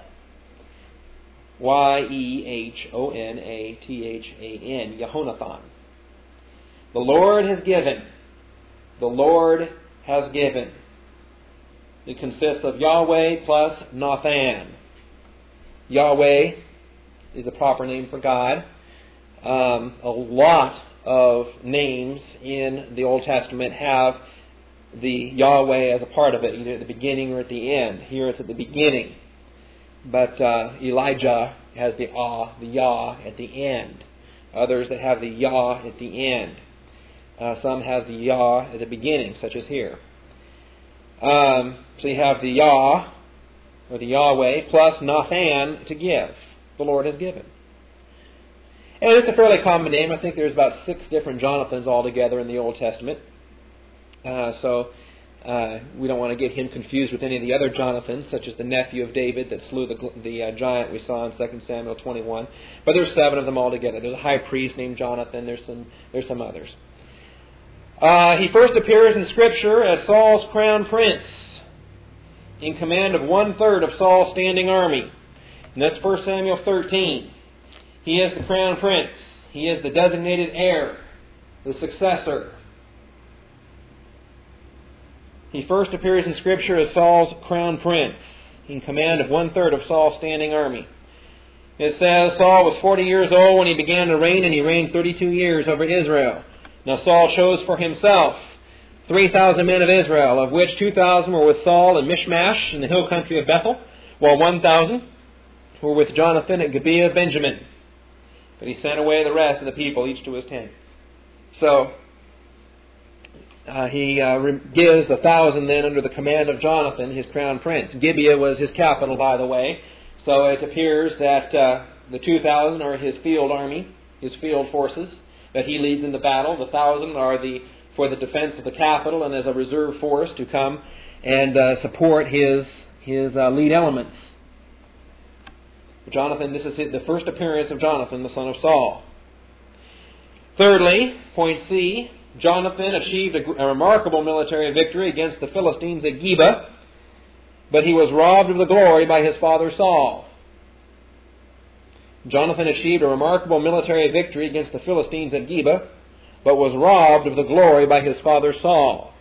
Yehonathan. Yehonathan. The Lord has given. The Lord has given. It consists of Yahweh plus Nathan. Yahweh is the proper name for God. A lot of names in the Old Testament have the Yahweh as a part of it, either at the beginning or at the end. Here it's at the beginning. But Elijah has the Yah at the end. Others that have the Yah at the end. Some have the Yah at the beginning, such as here. So you have the Yah, or the Yahweh, plus Nathan to give. The Lord has given. And it's a fairly common name. I think there's about 6 different Jonathans altogether in the Old Testament. We don't want to get him confused with any of the other Jonathans, such as the nephew of David that slew the giant we saw in 2 Samuel 21. But there's 7 of them altogether. There's a high priest named Jonathan. There's some others. He first appears in Scripture as Saul's crown prince, in command of 1/3 of Saul's standing army. And that's 1 Samuel 13. He is the crown prince. He is the designated heir, the successor. He first appears in Scripture as Saul's crown prince, in command of 1/3 of Saul's standing army. It says Saul was 40 years old when he began to reign, and he reigned 32 years over Israel. Now Saul chose for himself 3,000 men of Israel, of which 2,000 were with Saul in Michmash in the hill country of Bethel, while 1,000 were with Jonathan at Gibeah of Benjamin. But he sent away the rest of the people, each to his tent. So he gives 1,000 then under the command of Jonathan, his crown prince. Gibeah was his capital, by the way. So it appears that the 2,000 are his field army, his field forces, that he leads in the battle. The 1,000 are for the defense of the capital and as a reserve force to come and support his lead elements. Jonathan, this is the first appearance of Jonathan, the son of Saul. Thirdly, point C, Jonathan achieved a remarkable military victory against the Philistines at Geba, but he was robbed of the glory by his father Saul. Jonathan achieved a remarkable military victory against the Philistines at Geba, but was robbed of the glory by his father Saul.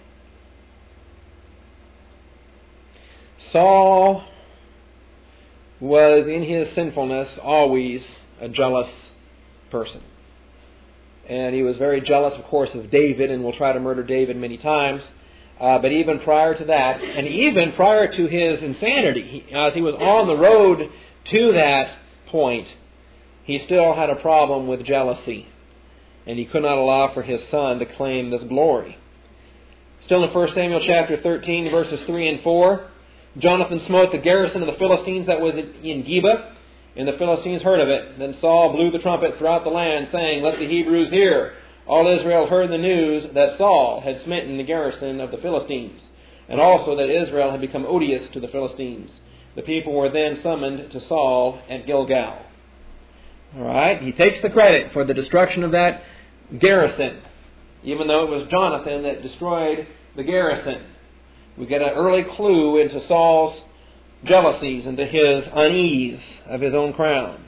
Saul was, in his sinfulness, always a jealous person. And he was very jealous, of course, of David, and will try to murder David many times. But even prior to that, and even prior to his insanity, as he was on the road to that point, he still had a problem with jealousy. And he could not allow for his son to claim this glory. Still in 1 Samuel chapter 13, verses 3 and 4, Jonathan smote the garrison of the Philistines that was in Geba, and the Philistines heard of it. Then Saul blew the trumpet throughout the land, saying, "Let the Hebrews hear." All Israel heard the news that Saul had smitten the garrison of the Philistines, and also that Israel had become odious to the Philistines. The people were then summoned to Saul at Gilgal. All right? He takes the credit for the destruction of that garrison, even though it was Jonathan that destroyed the garrison. We get an early clue into Saul's jealousies, into his unease of his own crown.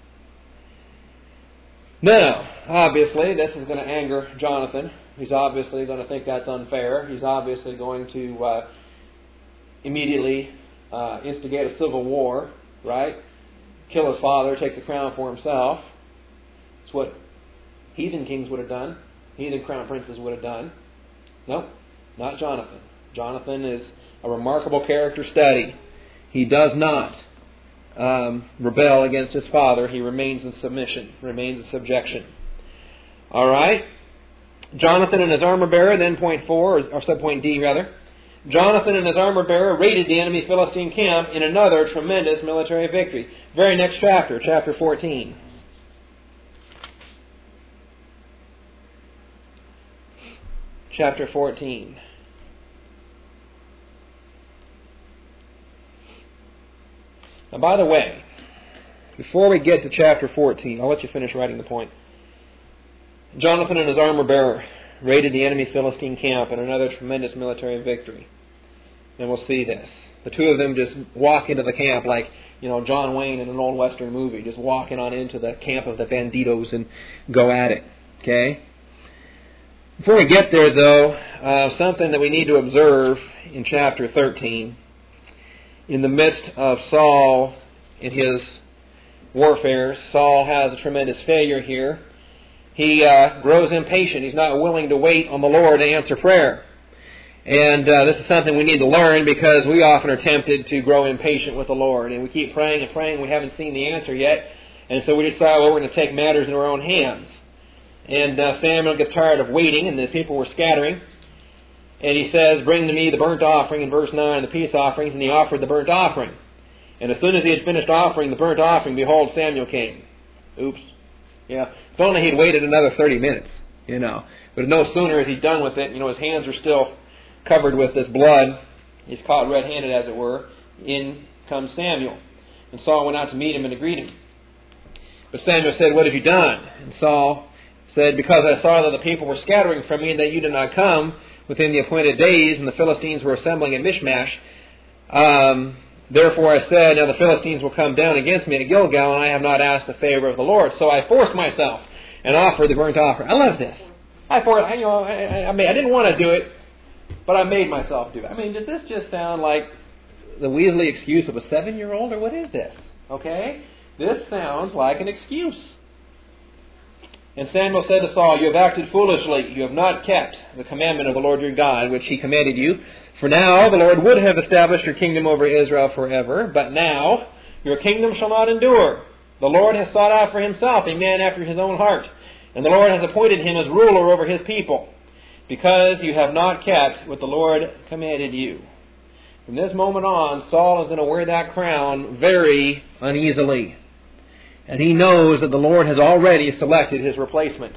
Now, obviously, this is going to anger Jonathan. He's obviously going to think that's unfair. He's obviously going to immediately instigate a civil war, right? Kill his father, take the crown for himself. It's what heathen kings would have done. Heathen crown princes would have done. Nope, not Jonathan. Jonathan is a remarkable character study. He does not rebel against his father. He remains in submission, remains in subjection. All right. Jonathan and his armor bearer, then point 4, or subpoint D rather. Jonathan and his armor bearer raided the enemy Philistine camp in another tremendous military victory. Very next chapter, chapter 14. Chapter 14. Now, by the way, before we get to chapter 14, I'll let you finish writing the point. Jonathan and his armor bearer raided the enemy Philistine camp in another tremendous military victory. And we'll see this. The two of them just walk into the camp like, John Wayne in an old Western movie, just walking on into the camp of the banditos and go at it. Okay? Before we get there, though, something that we need to observe in chapter 13. In the midst of Saul in his warfare, Saul has a tremendous failure here. He grows impatient. He's not willing to wait on the Lord to answer prayer. And this is something we need to learn, because we often are tempted to grow impatient with the Lord. And we keep praying and praying. We haven't seen the answer yet. And so we decide, we're going to take matters in our own hands. And Samuel gets tired of waiting, and the people were scattering. And he says, bring to me the burnt offering in verse 9, the peace offerings. And he offered the burnt offering. And as soon as he had finished offering the burnt offering, behold, Samuel came. Oops. Yeah. If only he'd waited another 30 minutes, But no sooner is he done with it, his hands are still covered with this blood. He's caught red-handed, as it were. In comes Samuel. And Saul went out to meet him and to greet him. But Samuel said, what have you done? And Saul said, because I saw that the people were scattering from me, and that you did not come within the appointed days, and the Philistines were assembling at Michmash. Therefore I said, now the Philistines will come down against me at Gilgal, and I have not asked the favor of the Lord. So I forced myself and offered the burnt offering. I love this. I didn't want to do it, but I made myself do it. Does this just sound like the Weasley excuse of a 7-year-old, or what is this? Okay? This sounds like an excuse. And Samuel said to Saul, you have acted foolishly. You have not kept the commandment of the Lord your God, which he commanded you. For now the Lord would have established your kingdom over Israel forever, but now your kingdom shall not endure. The Lord has sought out for himself a man after his own heart, and the Lord has appointed him as ruler over his people, because you have not kept what the Lord commanded you. From this moment on, Saul is going to wear that crown very uneasily. And he knows that the Lord has already selected his replacement.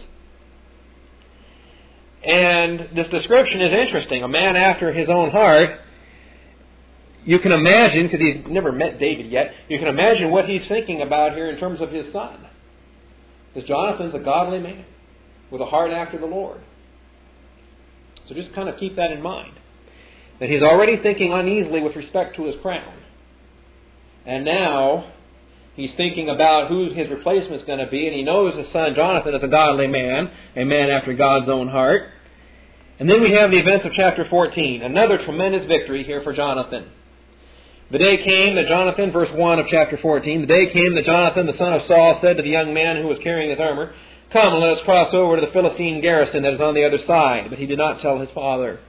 And this description is interesting. A man after his own heart. You can imagine, because he's never met David yet, you can imagine what he's thinking about here in terms of his son. Because Jonathan's a godly man with a heart after the Lord. So just kind of keep that in mind. That he's already thinking uneasily with respect to his crown. And now he's thinking about who his replacement's going to be, and he knows his son Jonathan is a godly man, a man after God's own heart. And then we have the events of chapter 14, another tremendous victory here for Jonathan. The day came that Jonathan, verse 1 of chapter 14, the day came that Jonathan, the son of Saul, said to the young man who was carrying his armor, come and let us cross over to the Philistine garrison that is on the other side. But he did not tell his father.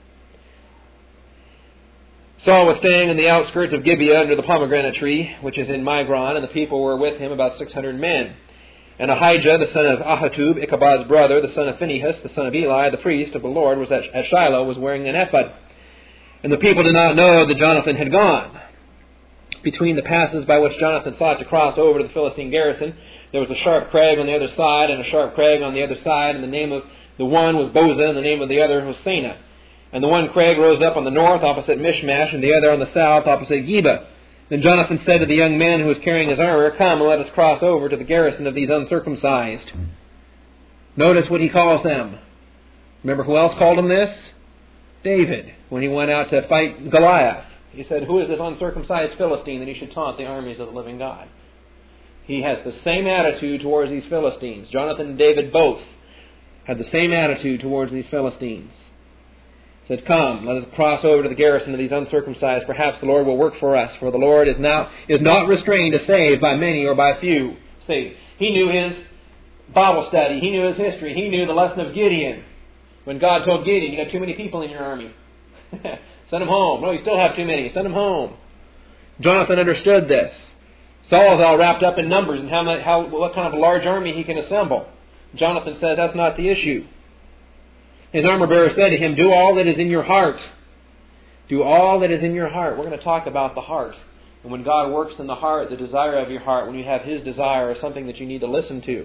Saul was staying in the outskirts of Gibeah under the pomegranate tree, which is in Migron, and the people were with him, about 600 men. And Ahijah, the son of Ahitub, Ichabod's brother, the son of Phinehas, the son of Eli, the priest of the Lord, was at Shiloh, was wearing an ephod. And the people did not know that Jonathan had gone. Between the passes by which Jonathan sought to cross over to the Philistine garrison, there was a sharp crag on the other side, and a sharp crag on the other side, and the name of the one was Boza, and the name of the other was Sena. And the one crag rose up on the north opposite Michmash, and the other on the south opposite Geba. Then Jonathan said to the young man who was carrying his armor, "Come and let us cross over to the garrison of these uncircumcised." Notice what he calls them. Remember who else called him this? David, when he went out to fight Goliath. He said, "Who is this uncircumcised Philistine that he should taunt the armies of the living God?" He has the same attitude towards these Philistines. Jonathan and David both had the same attitude towards these Philistines. He said, "Come, let us cross over to the garrison of these uncircumcised. Perhaps the Lord will work for us, for the Lord is not restrained to save by many or by few." See, he knew his Bible study. He knew his history. He knew the lesson of Gideon. When God told Gideon, "You got too many people in your army. Send them home." "No, you still have too many. Send them home." Jonathan understood this. Saul's all wrapped up in numbers and what kind of a large army he can assemble. Jonathan says that's not the issue. His armor bearer said to him, "Do all that is in your heart." Do all that is in your heart. We're going to talk about the heart. And when God works in the heart, the desire of your heart, when you have His desire, is something that you need to listen to.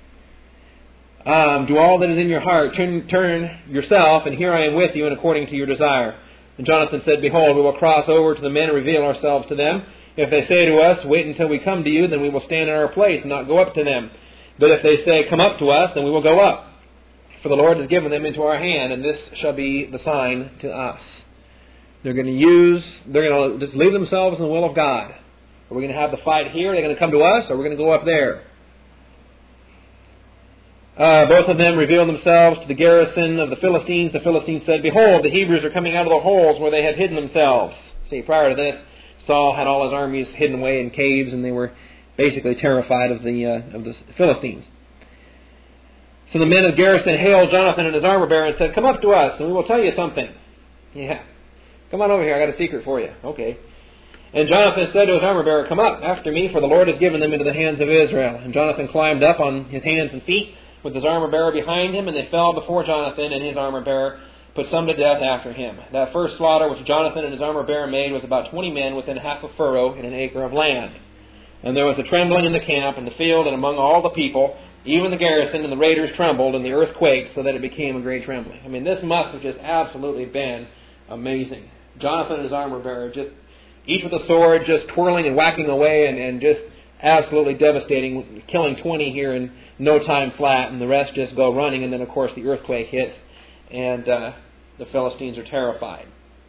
Do all that is in your heart. Turn yourself, and here I am with you, and according to your desire. And Jonathan said, "Behold, we will cross over to the men and reveal ourselves to them. If they say to us, 'Wait until we come to you,' then we will stand in our place and not go up to them. But if they say, 'Come up to us,' then we will go up. For the Lord has given them into our hand, and this shall be the sign to us." They're going to just leave themselves in the will of God. Are we going to have the fight here? Are they going to come to us, or are we going to go up there? Both of them revealed themselves to the garrison of the Philistines. The Philistines said, "Behold, the Hebrews are coming out of the holes where they have hidden themselves." See, prior to this, Saul had all his armies hidden away in caves, and they were basically terrified of the Philistines. So the men of garrison hailed Jonathan and his armor bearer and said, "Come up to us, and we will tell you something." "Yeah, come on over here. I got a secret for you." "Okay." And Jonathan said to his armor bearer, "Come up after me, for the Lord has given them into the hands of Israel." And Jonathan climbed up on his hands and feet with his armor bearer behind him, and they fell before Jonathan, and his armor bearer put some to death after him. That first slaughter which Jonathan and his armor bearer made was about 20 men within half a furrow in an acre of land. And there was a trembling in the camp, in the field, and among all the people, even the garrison and the raiders trembled, and the earth quaked, so that it became a great trembling. I mean, this must have just absolutely been amazing. Jonathan and his armor bearer, just each with a sword, just twirling and whacking away, and just absolutely devastating, killing 20 here in no time flat, and the rest just go running, and then, of course, the earthquake hits, and the Philistines are terrified.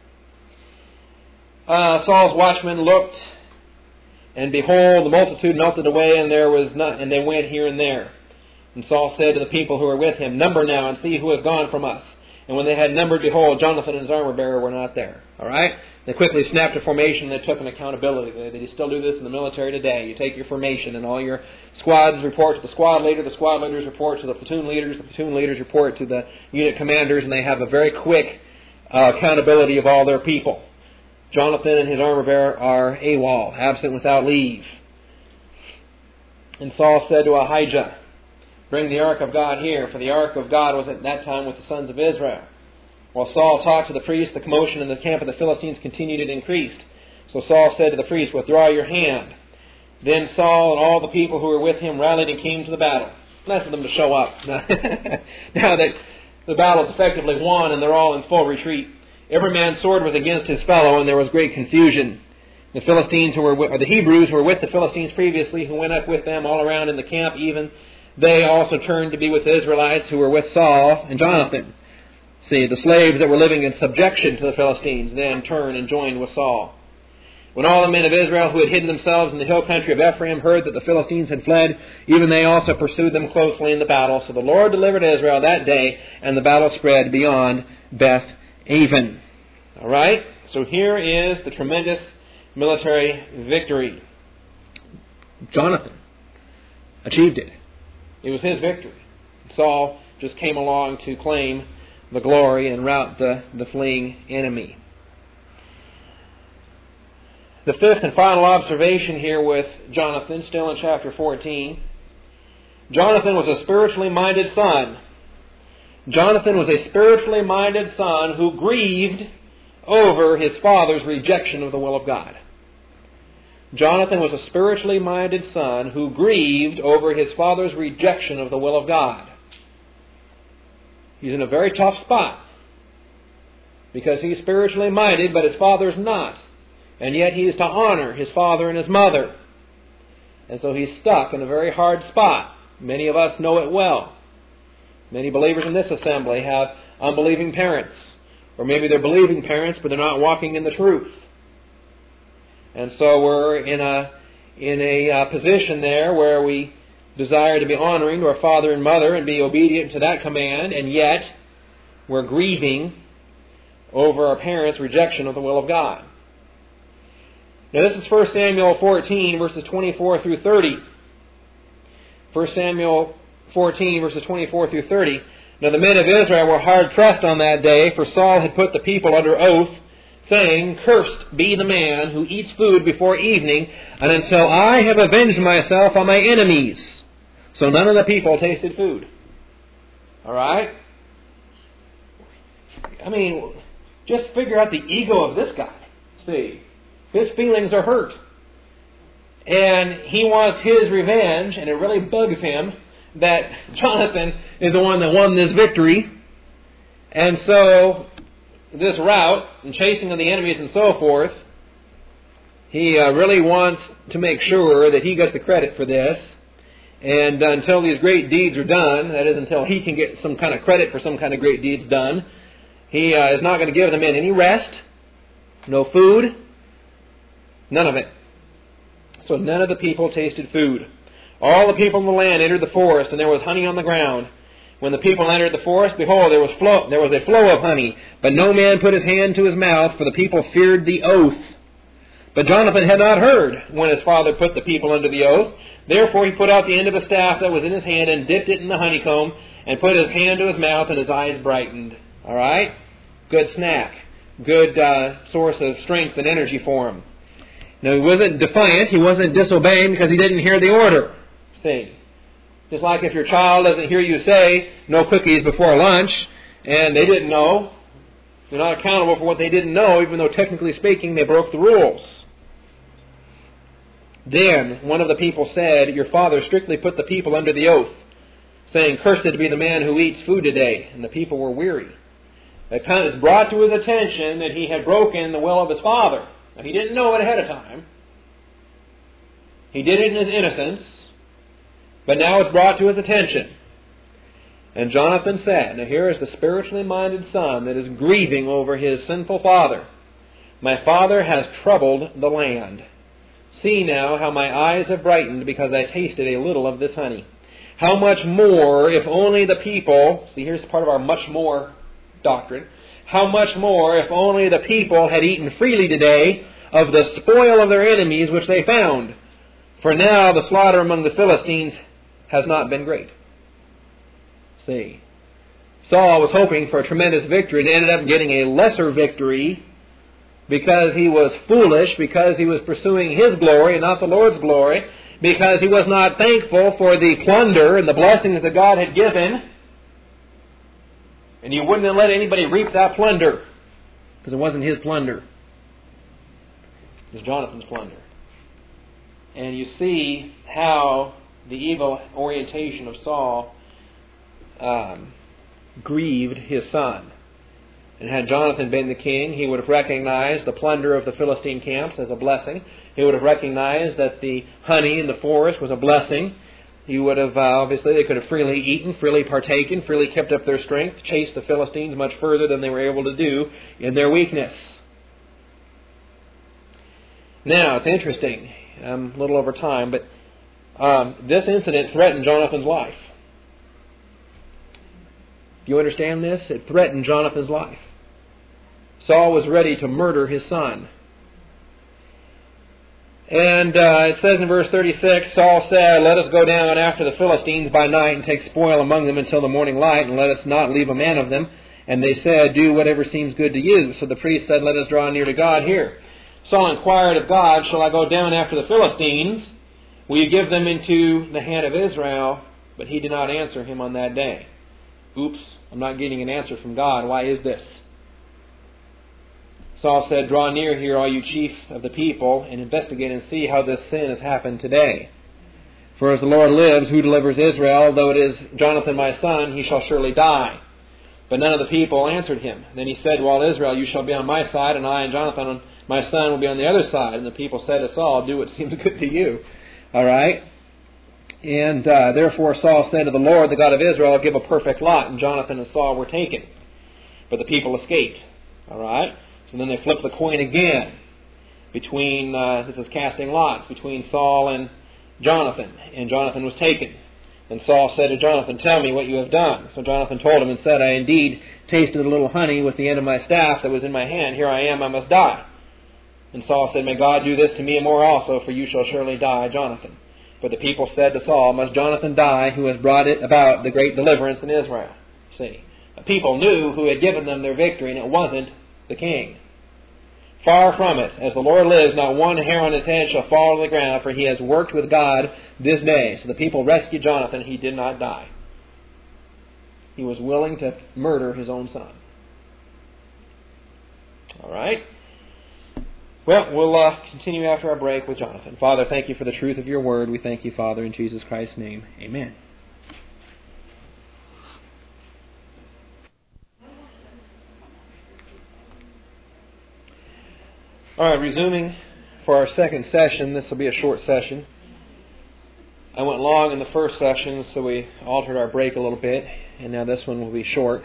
Saul's watchmen looked, and behold, the multitude melted away, and they went here and there. And Saul said to the people who were with him, "Number now, and see who has gone from us." And when they had numbered, behold, Jonathan and his armor bearer were not there. All right? They quickly snapped a formation, and they took an accountability. They still do this in the military today. You take your formation, and all your squads report to the squad leader. The squad leaders report to the platoon leaders. The platoon leaders report to the unit commanders, and they have a very quick accountability of all their people. Jonathan and his armor bearer are AWOL, absent without leave. And Saul said to Ahijah, "Bring the ark of God here," for the ark of God was at that time with the sons of Israel. While Saul talked to the priest, the commotion in the camp of the Philistines continued and increased. So Saul said to the priest, "Withdraw your hand." Then Saul and all the people who were with him rallied and came to the battle. Nice of them to show up. Now that the battle is effectively won and they're all in full retreat. Every man's sword was against his fellow, and there was great confusion. The Philistines the Hebrews who were with the Philistines previously, who went up with them all around in the camp, even they also turned to be with the Israelites who were with Saul and Jonathan. See, the slaves that were living in subjection to the Philistines then turned and joined with Saul. When all the men of Israel who had hidden themselves in the hill country of Ephraim heard that the Philistines had fled, even they also pursued them closely in the battle. So the Lord delivered Israel that day, and the battle spread beyond Beth-aven. All right? So here is the tremendous military victory. Jonathan achieved it. It was his victory. Saul just came along to claim the glory and rout the fleeing enemy. The fifth and final observation here with Jonathan, still in chapter 14. Jonathan was a spiritually minded son. Jonathan was a spiritually minded son who grieved over his father's rejection of the will of God. Jonathan was a spiritually minded son who grieved over his father's rejection of the will of God. He's in a very tough spot because he's spiritually minded, but his father's not. And yet he is to honor his father and his mother. And so he's stuck in a very hard spot. Many of us know it well. Many believers in this assembly have unbelieving parents. Or maybe they're believing parents, but they're not walking in the truth. And so we're in a position there where we desire to be honoring to our father and mother and be obedient to that command, and yet we're grieving over our parents' rejection of the will of God. Now this is 1 Samuel 14, verses 24 through 30. 1 Samuel 14, verses 24 through 30. Now the men of Israel were hard pressed on that day, for Saul had put the people under oath, saying, Cursed be the man who eats food before evening, and until I have avenged myself on my enemies. So none of the people tasted food. All right? I mean, just figure out the ego of this guy. See, his feelings are hurt. And he wants his revenge, and it really bugs him that Jonathan is the one that won this victory. And so, this rout and chasing of the enemies and so forth, he really wants to make sure that he gets the credit for this. And until these great deeds are done, that is, until he can get some kind of credit for some kind of great deeds done, he is not going to give the men any rest, no food, none of it. So none of the people tasted food. All the people in the land entered the forest, and there was honey on the ground. When the people entered the forest, behold, there was a flow of honey, but no man put his hand to his mouth, for the people feared the oath. But Jonathan had not heard when his father put the people under the oath. Therefore he put out the end of a staff that was in his hand and dipped it in the honeycomb and put his hand to his mouth, and his eyes brightened. All right? Good snack. Good source of strength and energy for him. Now, he wasn't defiant. He wasn't disobeying because he didn't hear the order. See? Just like if your child doesn't hear you say, no cookies before lunch, and they didn't know, you're not accountable for what they didn't know, even though technically speaking they broke the rules. Then one of the people said, Your father strictly put the people under the oath, saying, Cursed be the man who eats food today. And the people were weary. It kind of brought to his attention that he had broken the will of his father. Now, he didn't know it ahead of time. He did it in his innocence. But now it's brought to his attention. And Jonathan said, now here is the spiritually minded son that is grieving over his sinful father. My father has troubled the land. See now how my eyes have brightened because I tasted a little of this honey. How much more if only the people, see here's part of our much more doctrine, how much more if only the people had eaten freely today of the spoil of their enemies which they found. For now the slaughter among the Philistines has not been great. See, Saul was hoping for a tremendous victory and ended up getting a lesser victory because he was foolish, because he was pursuing his glory and not the Lord's glory, because he was not thankful for the plunder and the blessings that God had given. And he wouldn't have let anybody reap that plunder because it wasn't his plunder. It was Jonathan's plunder. And you see how the evil orientation of Saul grieved his son. And had Jonathan been the king, he would have recognized the plunder of the Philistine camps as a blessing. He would have recognized that the honey in the forest was a blessing. He would have, obviously, they could have freely eaten, freely partaken, freely kept up their strength, chased the Philistines much further than they were able to do in their weakness. Now, it's interesting. I'm a little over time, but this incident threatened Jonathan's life. Do you understand this? It threatened Jonathan's life. Saul was ready to murder his son. And it says in verse 36, Saul said, Let us go down after the Philistines by night and take spoil among them until the morning light, and let us not leave a man of them. And they said, Do whatever seems good to you. So the priest said, Let us draw near to God here. Saul inquired of God, Shall I go down after the Philistines? Will you give them into the hand of Israel? But he did not answer him on that day. Oops, I'm not getting an answer from God. Why is this? Saul said, Draw near here, all you chiefs of the people, and investigate and see how this sin has happened today. For as the Lord lives, who delivers Israel, though it is Jonathan my son, he shall surely die. But none of the people answered him. Then he said to all Israel, You shall be on my side, and I and Jonathan my son will be on the other side. And the people said to Saul, do what seems good to you. All right? And therefore Saul said to the Lord, the God of Israel, give a perfect lot. And Jonathan and Saul were taken. But the people escaped. All right? So then they flipped the coin again between, this is casting lots, between Saul and Jonathan. And Jonathan was taken. And Saul said to Jonathan, tell me what you have done. So Jonathan told him and said, I indeed tasted a little honey with the end of my staff that was in my hand. Here I am, I must die. And Saul said, may God do this to me and more also, for you shall surely die, Jonathan. But the people said to Saul, must Jonathan die, who has brought it about the great deliverance in Israel? See, the people knew who had given them their victory, and it wasn't the king. Far from it. As the Lord lives, not one hair on his head shall fall to the ground, for he has worked with God this day. So the people rescued Jonathan. He did not die. He was willing to murder his own son. All right. Well, we'll continue after our break with Jonathan. Father, thank you for the truth of your word. We thank you, Father, in Jesus Christ's name. Amen. All right, resuming for our second session. This will be a short session. I went long in the first session, so we altered our break a little bit, and now this one will be short.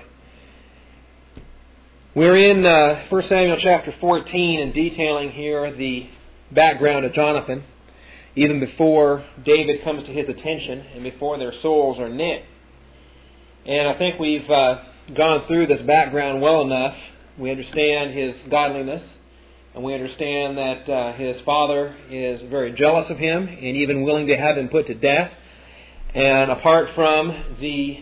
We're in 1 Samuel chapter 14 and detailing here the background of Jonathan, even before David comes to his attention and before their souls are knit. And I think we've gone through this background well enough. We understand his godliness, and we understand that his father is very jealous of him and even willing to have him put to death. And apart from the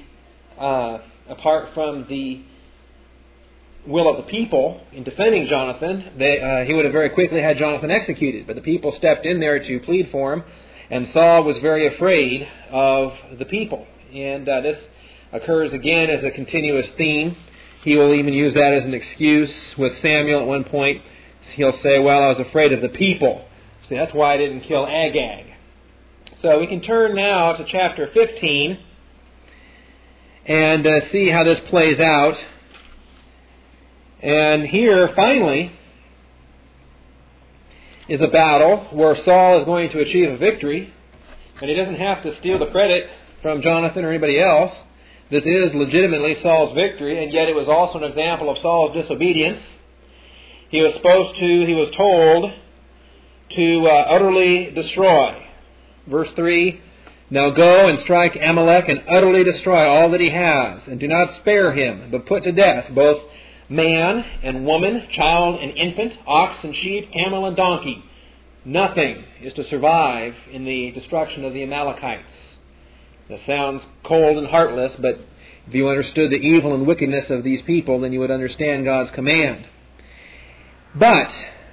will of the people in defending Jonathan, he would have very quickly had Jonathan executed. But the people stepped in there to plead for him, and Saul was very afraid of the people. And this occurs again as a continuous theme. He will even use that as an excuse with Samuel at one point. He'll say, well, I was afraid of the people. See, that's why I didn't kill Agag. So we can turn now to chapter 15 and see how this plays out. And here, finally, is a battle where Saul is going to achieve a victory. And he doesn't have to steal the credit from Jonathan or anybody else. This is legitimately Saul's victory, and yet it was also an example of Saul's disobedience. He was told to utterly destroy. Verse 3, now go and strike Amalek and utterly destroy all that he has, and do not spare him, but put to death both man and woman, child and infant, ox and sheep, camel and donkey. Nothing is to survive in the destruction of the Amalekites. That sounds cold and heartless, but if you understood the evil and wickedness of these people, then you would understand God's command. But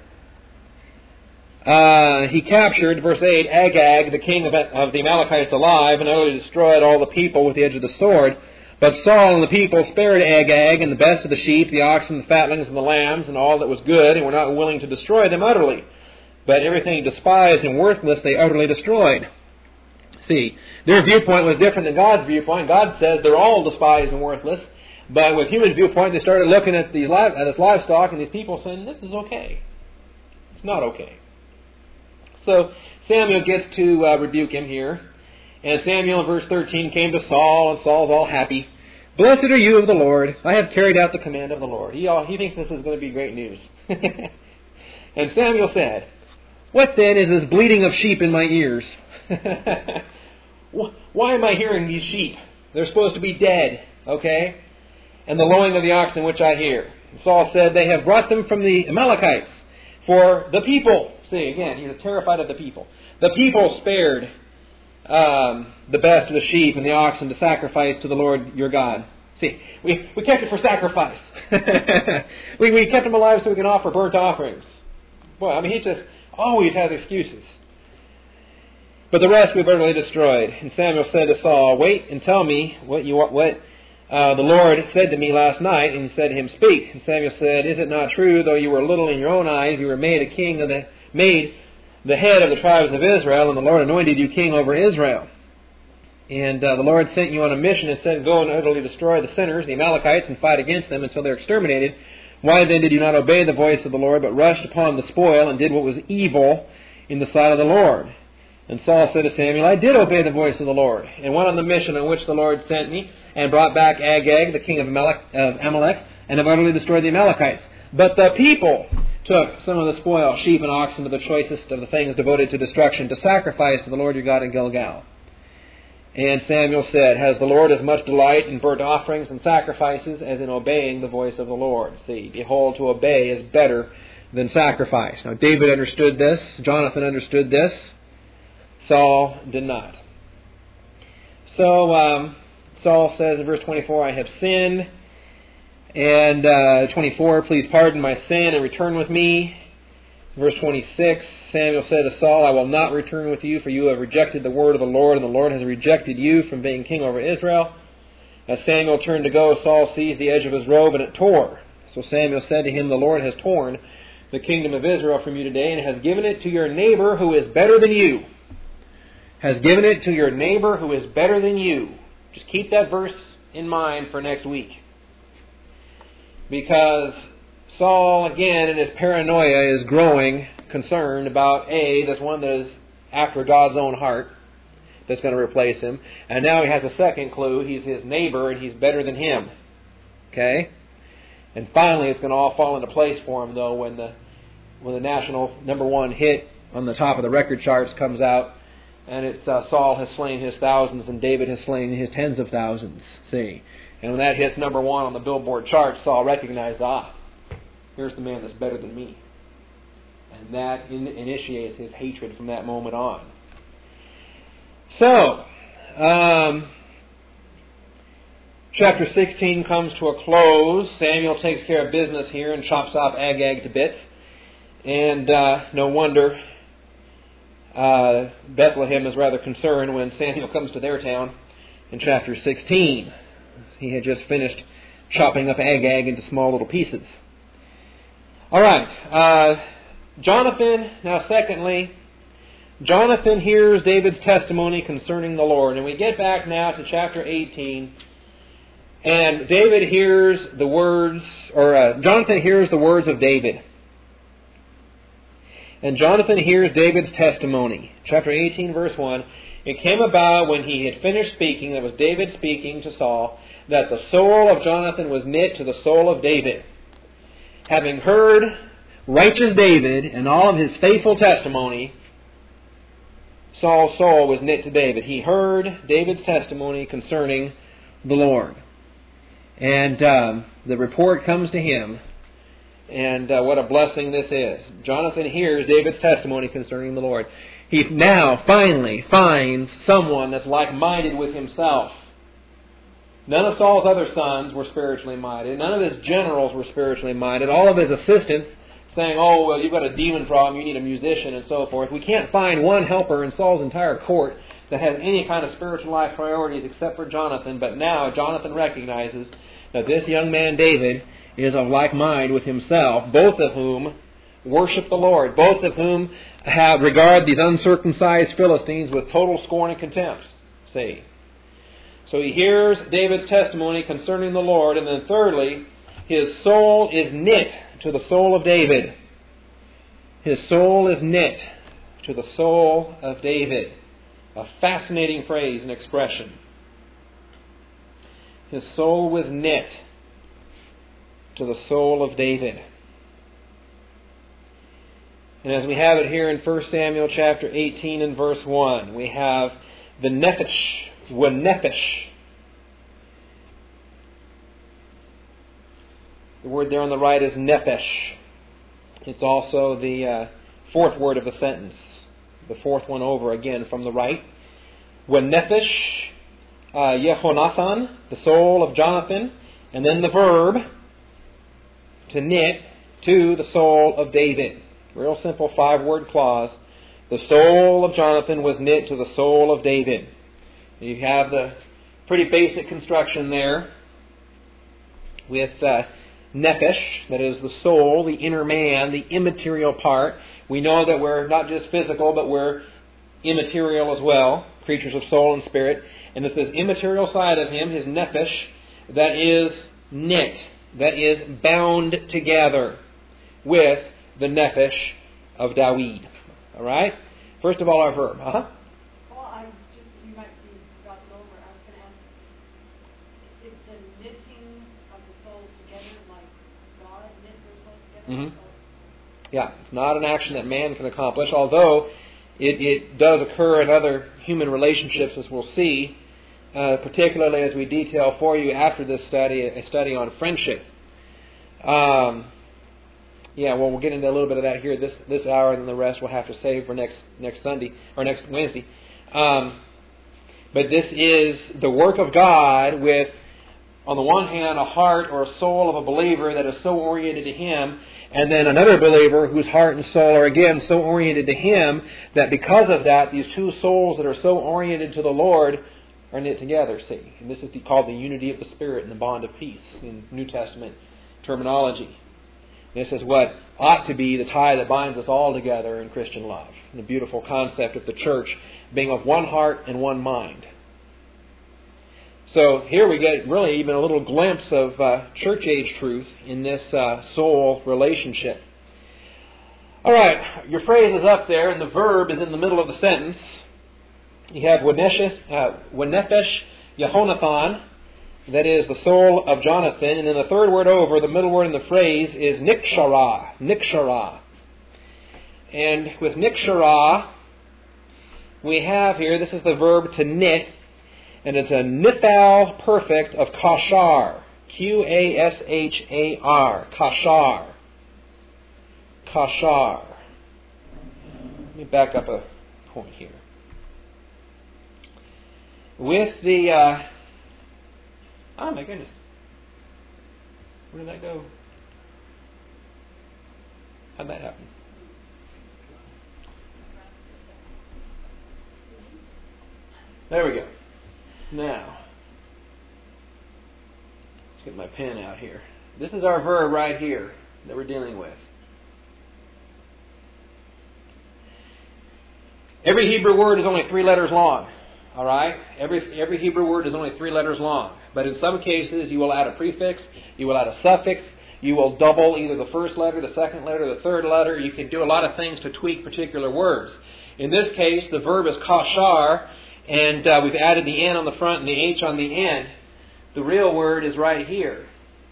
he captured, verse 8, Agag, the king of the Amalekites, alive, and utterly destroyed all the people with the edge of the sword. But Saul and the people spared Agag and the best of the sheep, the oxen, the fatlings, and the lambs, and all that was good, and were not willing to destroy them utterly. But everything despised and worthless they utterly destroyed. See, their viewpoint was different than God's viewpoint. God says they're all despised and worthless. But with human viewpoint, they started looking at this livestock and these people saying, this is okay. It's not okay. So Samuel gets to rebuke him here. And Samuel in verse 13 came to Saul, and Saul's all happy. Blessed are you of the Lord. I have carried out the command of the Lord. He thinks this is going to be great news. And Samuel said, what then is this bleating of sheep in my ears? Why am I hearing these sheep? They're supposed to be dead, okay? And the lowing of the oxen which I hear. And Saul said, they have brought them from the Amalekites. For the people, see again, he's terrified of the people. The people spared the best of the sheep and the oxen to sacrifice to the Lord your God. See, we kept it for sacrifice. we kept them alive so we can offer burnt offerings. Boy, I mean, he just always has excuses. But the rest we've utterly destroyed. And Samuel said to Saul, wait and tell me what the Lord said to me last night. And he said to him, speak. And Samuel said, is it not true, though you were little in your own eyes, you were made the head of the tribes of Israel, and the Lord anointed you king over Israel. And the Lord sent you on a mission and said, go and utterly destroy the sinners, the Amalekites, and fight against them until they're exterminated. Why then did you not obey the voice of the Lord, but rushed upon the spoil, and did what was evil in the sight of the Lord? And Saul said to Samuel, I did obey the voice of the Lord, and went on the mission on which the Lord sent me, and brought back Agag, the king of Amalek, and have utterly destroyed the Amalekites. But the people took some of the spoil, sheep and oxen, of the choicest of the things devoted to destruction, to sacrifice to the Lord your God in Gilgal. And Samuel said, Has the Lord as much delight in burnt offerings and sacrifices as in obeying the voice of the Lord? See, behold, to obey is better than sacrifice. Now David understood this. Jonathan understood this. Saul did not. So Saul says in verse 24, I have sinned. And 24, please pardon my sin and return with me. Verse 26, Samuel said to Saul, I will not return with you, for you have rejected the word of the Lord, and the Lord has rejected you from being king over Israel. As Samuel turned to go, Saul seized the edge of his robe, and it tore. So Samuel said to him, The Lord has torn the kingdom of Israel from you today, and has given it to your neighbor who is better than you. Has given it to your neighbor who is better than you. Just keep that verse in mind for next week. Because Saul, again, in his paranoia, is growing concerned about, this one that is after God's own heart, that's going to replace him. And now he has a second clue. He's his neighbor, and he's better than him. Okay? And finally, it's going to all fall into place for him, though, when the national number one hit on the top of the record charts comes out, and it's Saul has slain his thousands, and David has slain his tens of thousands. See? And when that hits number one on the Billboard chart, Saul recognized, here's the man that's better than me. And that initiates his hatred from that moment on. So, chapter 16 comes to a close. Samuel takes care of business here and chops off Agag to bits. And no wonder Bethlehem is rather concerned when Samuel comes to their town in chapter 16. He had just finished chopping up Agag into small little pieces. All right. Jonathan, now secondly, Jonathan hears David's testimony concerning the Lord. And we get back now to chapter 18. And David hears the words, Jonathan hears the words of David. And Jonathan hears David's testimony. Chapter 18, verse 1. It came about when he had finished speaking, that was David speaking to Saul, that the soul of Jonathan was knit to the soul of David. Having heard righteous David and all of his faithful testimony, Saul's soul was knit to David. He heard David's testimony concerning the Lord. And the report comes to him. And what a blessing this is. Jonathan hears David's testimony concerning the Lord. He now finally finds someone that's like-minded with himself. None of Saul's other sons were spiritually minded. None of his generals were spiritually minded. All of his assistants saying, you've got a demon problem, you need a musician, and so forth. We can't find one helper in Saul's entire court that has any kind of spiritual life priorities except for Jonathan. But now Jonathan recognizes that this young man David is of like mind with himself, both of whom worship the Lord, both of whom regard these uncircumcised Philistines with total scorn and contempt. See? So he hears David's testimony concerning the Lord, and then thirdly, his soul is knit to the soul of David. His soul is knit to the soul of David. A fascinating phrase and expression. His soul was knit to the soul of David. And as we have it here in 1 Samuel chapter 18 and verse 1, we have the nefesh. The word there on the right is nephesh. It's also the fourth word of the sentence. The fourth one over again from the right. Nefesh Yehonathan, the soul of Jonathan, and then the verb to knit to the soul of David. Real simple 5-word clause. The soul of Jonathan was knit to the soul of David. You have the pretty basic construction there with nefesh, that is the soul, the inner man, the immaterial part. We know that we're not just physical, but we're immaterial as well, creatures of soul and spirit. And it's this immaterial side of him, his nefesh, that is knit that is bound together with the nephesh of Dawid. All right? First of all, our verb. Well, you might be got it over. I was going to ask, is the knitting of the souls together like God knit their souls together? Mm-hmm. Yeah, it's not an action that man can accomplish, although it does occur in other human relationships, as we'll see, particularly as we detail for you after this study, a study on friendship. We'll get into a little bit of that here this hour, and then the rest we'll have to save for next Sunday or next Wednesday. But this is the work of God with, on the one hand, a heart or a soul of a believer that is so oriented to Him, and then another believer whose heart and soul are again so oriented to Him that because of that, these two souls that are so oriented to the Lord are knit together, see. And this is called the unity of the Spirit and the bond of peace in New Testament terminology. This is what ought to be the tie that binds us all together in Christian love. And the beautiful concept of the church being of one heart and one mind. So here we get really even a little glimpse of church age truth in this soul relationship. All right, your phrase is up there and the verb is in the middle of the sentence. You have Wenephesh Yehonathan, that is the soul of Jonathan, and then the third word over, the middle word in the phrase, is Nikshara. And with Nikshara, we have here, this is the verb to knit, and it's a nithal perfect of kashar. Qashar. Kashar. Let me back up a point here. With the... oh my goodness. Where did that go? How'd that happen? There we go. Now, let's get my pen out here. This is our verb right here that we're dealing with. Every Hebrew word is only 3 letters long. All right? Every Hebrew word is only 3 letters long. But in some cases, you will add a prefix, you will add a suffix, you will double either the first letter, the second letter, the third letter. You can do a lot of things to tweak particular words. In this case, the verb is kashar, and we've added the N on the front and the H on the end. The real word is right here.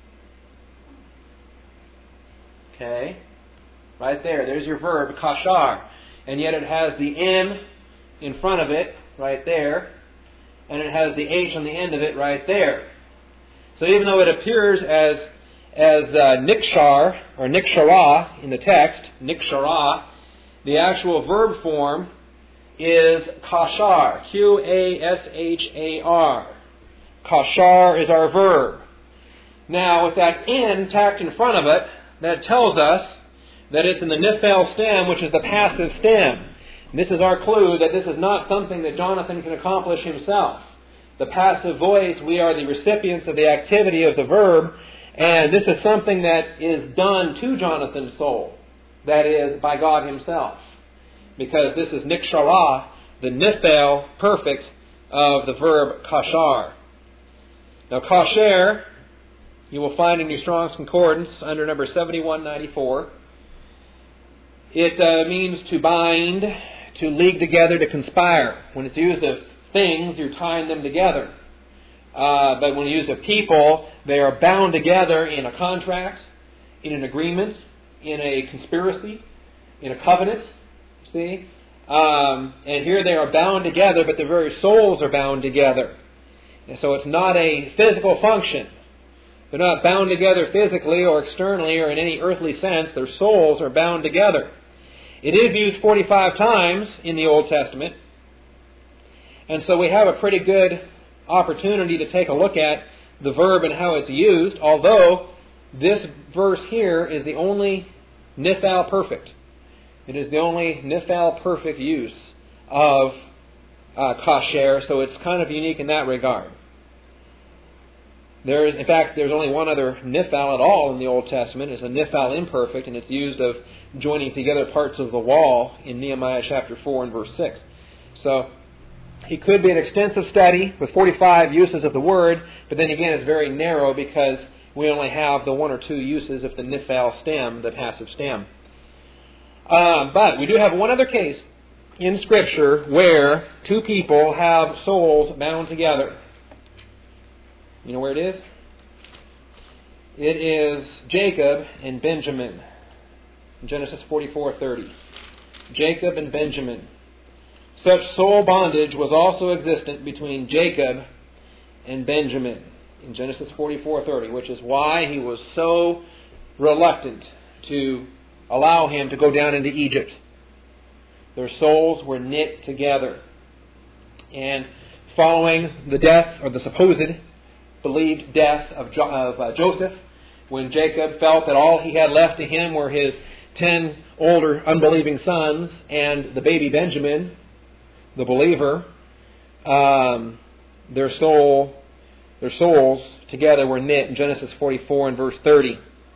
Okay? Right there. There's your verb, kashar. And yet it has the N in front of it, right there. And it has the H on the end of it right there. So even though it appears as nikshar, or nikshara in the text, nikshara, the actual verb form is kashar. Qashar. Kashar is our verb. Now, with that N tacked in front of it, that tells us that it's in the nifel stem, which is the passive stem. And this is our clue that this is not something that Jonathan can accomplish himself. The passive voice, we are the recipients of the activity of the verb, and this is something that is done to Jonathan's soul. That is, by God Himself. Because this is nikshara, the nifel perfect of the verb kashar. Now, kasher, you will find in your Strong's Concordance under number 7194. It means to bind, to league together, to conspire. When it's used of things, you're tying them together. But when used of people, they are bound together in a contract, in an agreement, in a conspiracy, in a covenant. See? And here they are bound together, but their very souls are bound together. And so it's not a physical function. They're not bound together physically or externally or in any earthly sense. Their souls are bound together. It is used 45 times in the Old Testament. And so we have a pretty good opportunity to take a look at the verb and how it's used, although this verse here is the only nifal perfect. It is the only nifal perfect use of kasher, so it's kind of unique in that regard. In fact, there's only one other nifal at all in the Old Testament. It's a nifal imperfect, and it's used of joining together parts of the wall in Nehemiah chapter 4 and verse 6. So it could be an extensive study with 45 uses of the word, but then again it's very narrow because we only have the one or two uses of the niphal stem, the passive stem. But we do have one other case in Scripture where two people have souls bound together. You know where it is? It is Jacob and Benjamin. In Genesis 44:30. Jacob and Benjamin. Such soul bondage was also existent between Jacob and Benjamin in Genesis 44:30, which is why he was so reluctant to allow him to go down into Egypt. Their souls were knit together. And following the death, or the supposed believed death of Joseph, when Jacob felt that all he had left to him were his 10 older unbelieving sons and the baby Benjamin, the believer, their souls together were knit in Genesis 44 and verse 30.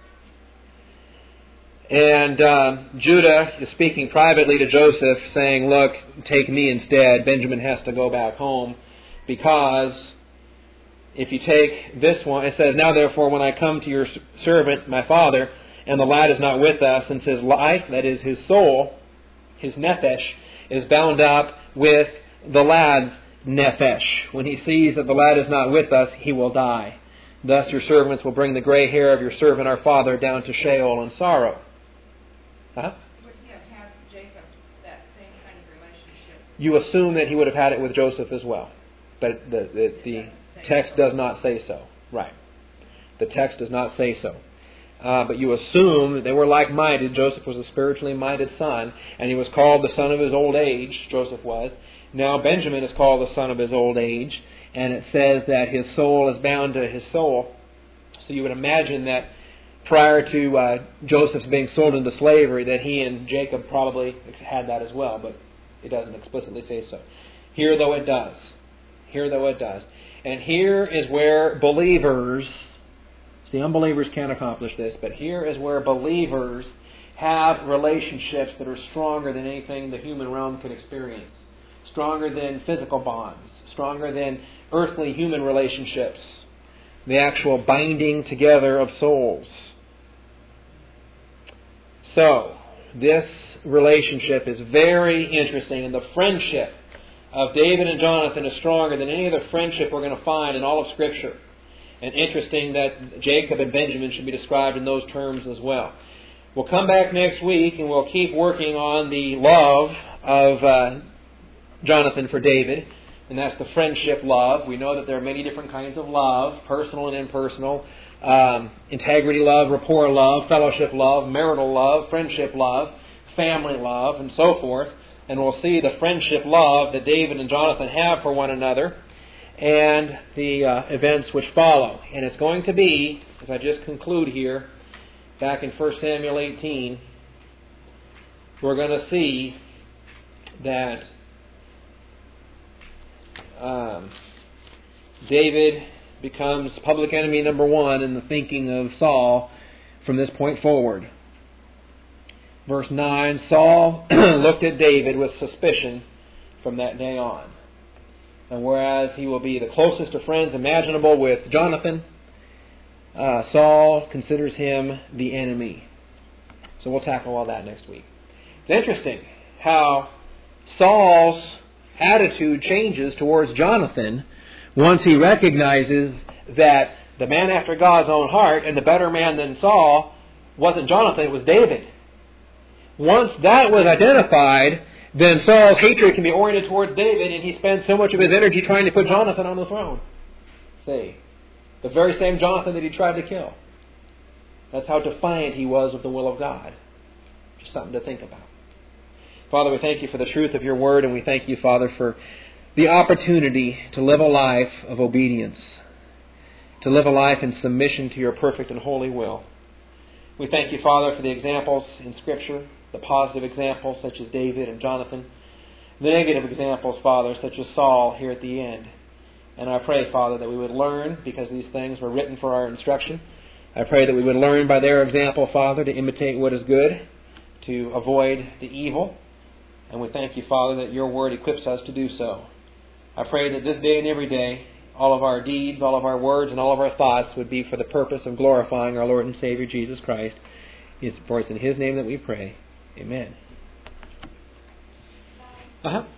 And Judah is speaking privately to Joseph, saying, look, take me instead. Benjamin has to go back home, because if you take this one, it says, now therefore when I come to your servant, my father, and the lad is not with us, since his life, that is his soul, his nephesh, is bound up with the lad's nephesh. When he sees that the lad is not with us, he will die. Thus your servants will bring the gray hair of your servant our father down to Sheol in sorrow. Huh? Would he have had Jacob that same kind of relationship? You assume that he would have had it with Joseph as well. But the text does not say so. Right. The text does not say so. But you assume that they were like-minded. Joseph was a spiritually minded son, and he was called the son of his old age, Joseph was. Now Benjamin is called the son of his old age, and it says that his soul is bound to his soul. So you would imagine that prior to Joseph being sold into slavery, that he and Jacob probably had that as well, but it doesn't explicitly say so. Here though it does. And here is where believers, see, unbelievers can't accomplish this, but here is where believers have relationships that are stronger than anything the human realm can experience. Stronger than physical bonds. Stronger than earthly human relationships. The actual binding together of souls. So, this relationship is very interesting, and the friendship of David and Jonathan is stronger than any other friendship we're going to find in all of Scripture. And interesting that Jacob and Benjamin should be described in those terms as well. We'll come back next week and we'll keep working on the love of Jonathan for David, and that's the friendship love. We know that there are many different kinds of love, personal and impersonal, integrity love, rapport love, fellowship love, marital love, friendship love, family love, and so forth. And we'll see the friendship love that David and Jonathan have for one another and the events which follow. And it's going to be, as I just conclude here, back in 1 Samuel 18, we're going to see that David becomes public enemy number one in the thinking of Saul from this point forward. Verse 9, Saul looked at David with suspicion from that day on. And whereas he will be the closest of friends imaginable with Jonathan, Saul considers him the enemy. So we'll tackle all that next week. It's interesting how Saul's attitude changes towards Jonathan once he recognizes that the man after God's own heart and the better man than Saul wasn't Jonathan, it was David. Once that was identified, then Saul's hatred can be oriented towards David, and he spends so much of his energy trying to put Jonathan on the throne. See, the very same Jonathan that he tried to kill. That's how defiant he was of the will of God. Just something to think about. Father, we thank you for the truth of your word, and we thank you, Father, for the opportunity to live a life of obedience, to live a life in submission to your perfect and holy will. We thank you, Father, for the examples in Scripture, the positive examples such as David and Jonathan, the negative examples, Father, such as Saul here at the end. And I pray, Father, that we would learn, because these things were written for our instruction. I pray that we would learn by their example, Father, to imitate what is good, to avoid the evil. And we thank you, Father, that your word equips us to do so. I pray that this day and every day all of our deeds, all of our words, and all of our thoughts would be for the purpose of glorifying our Lord and Savior Jesus Christ. For it's in His name that we pray. Amen.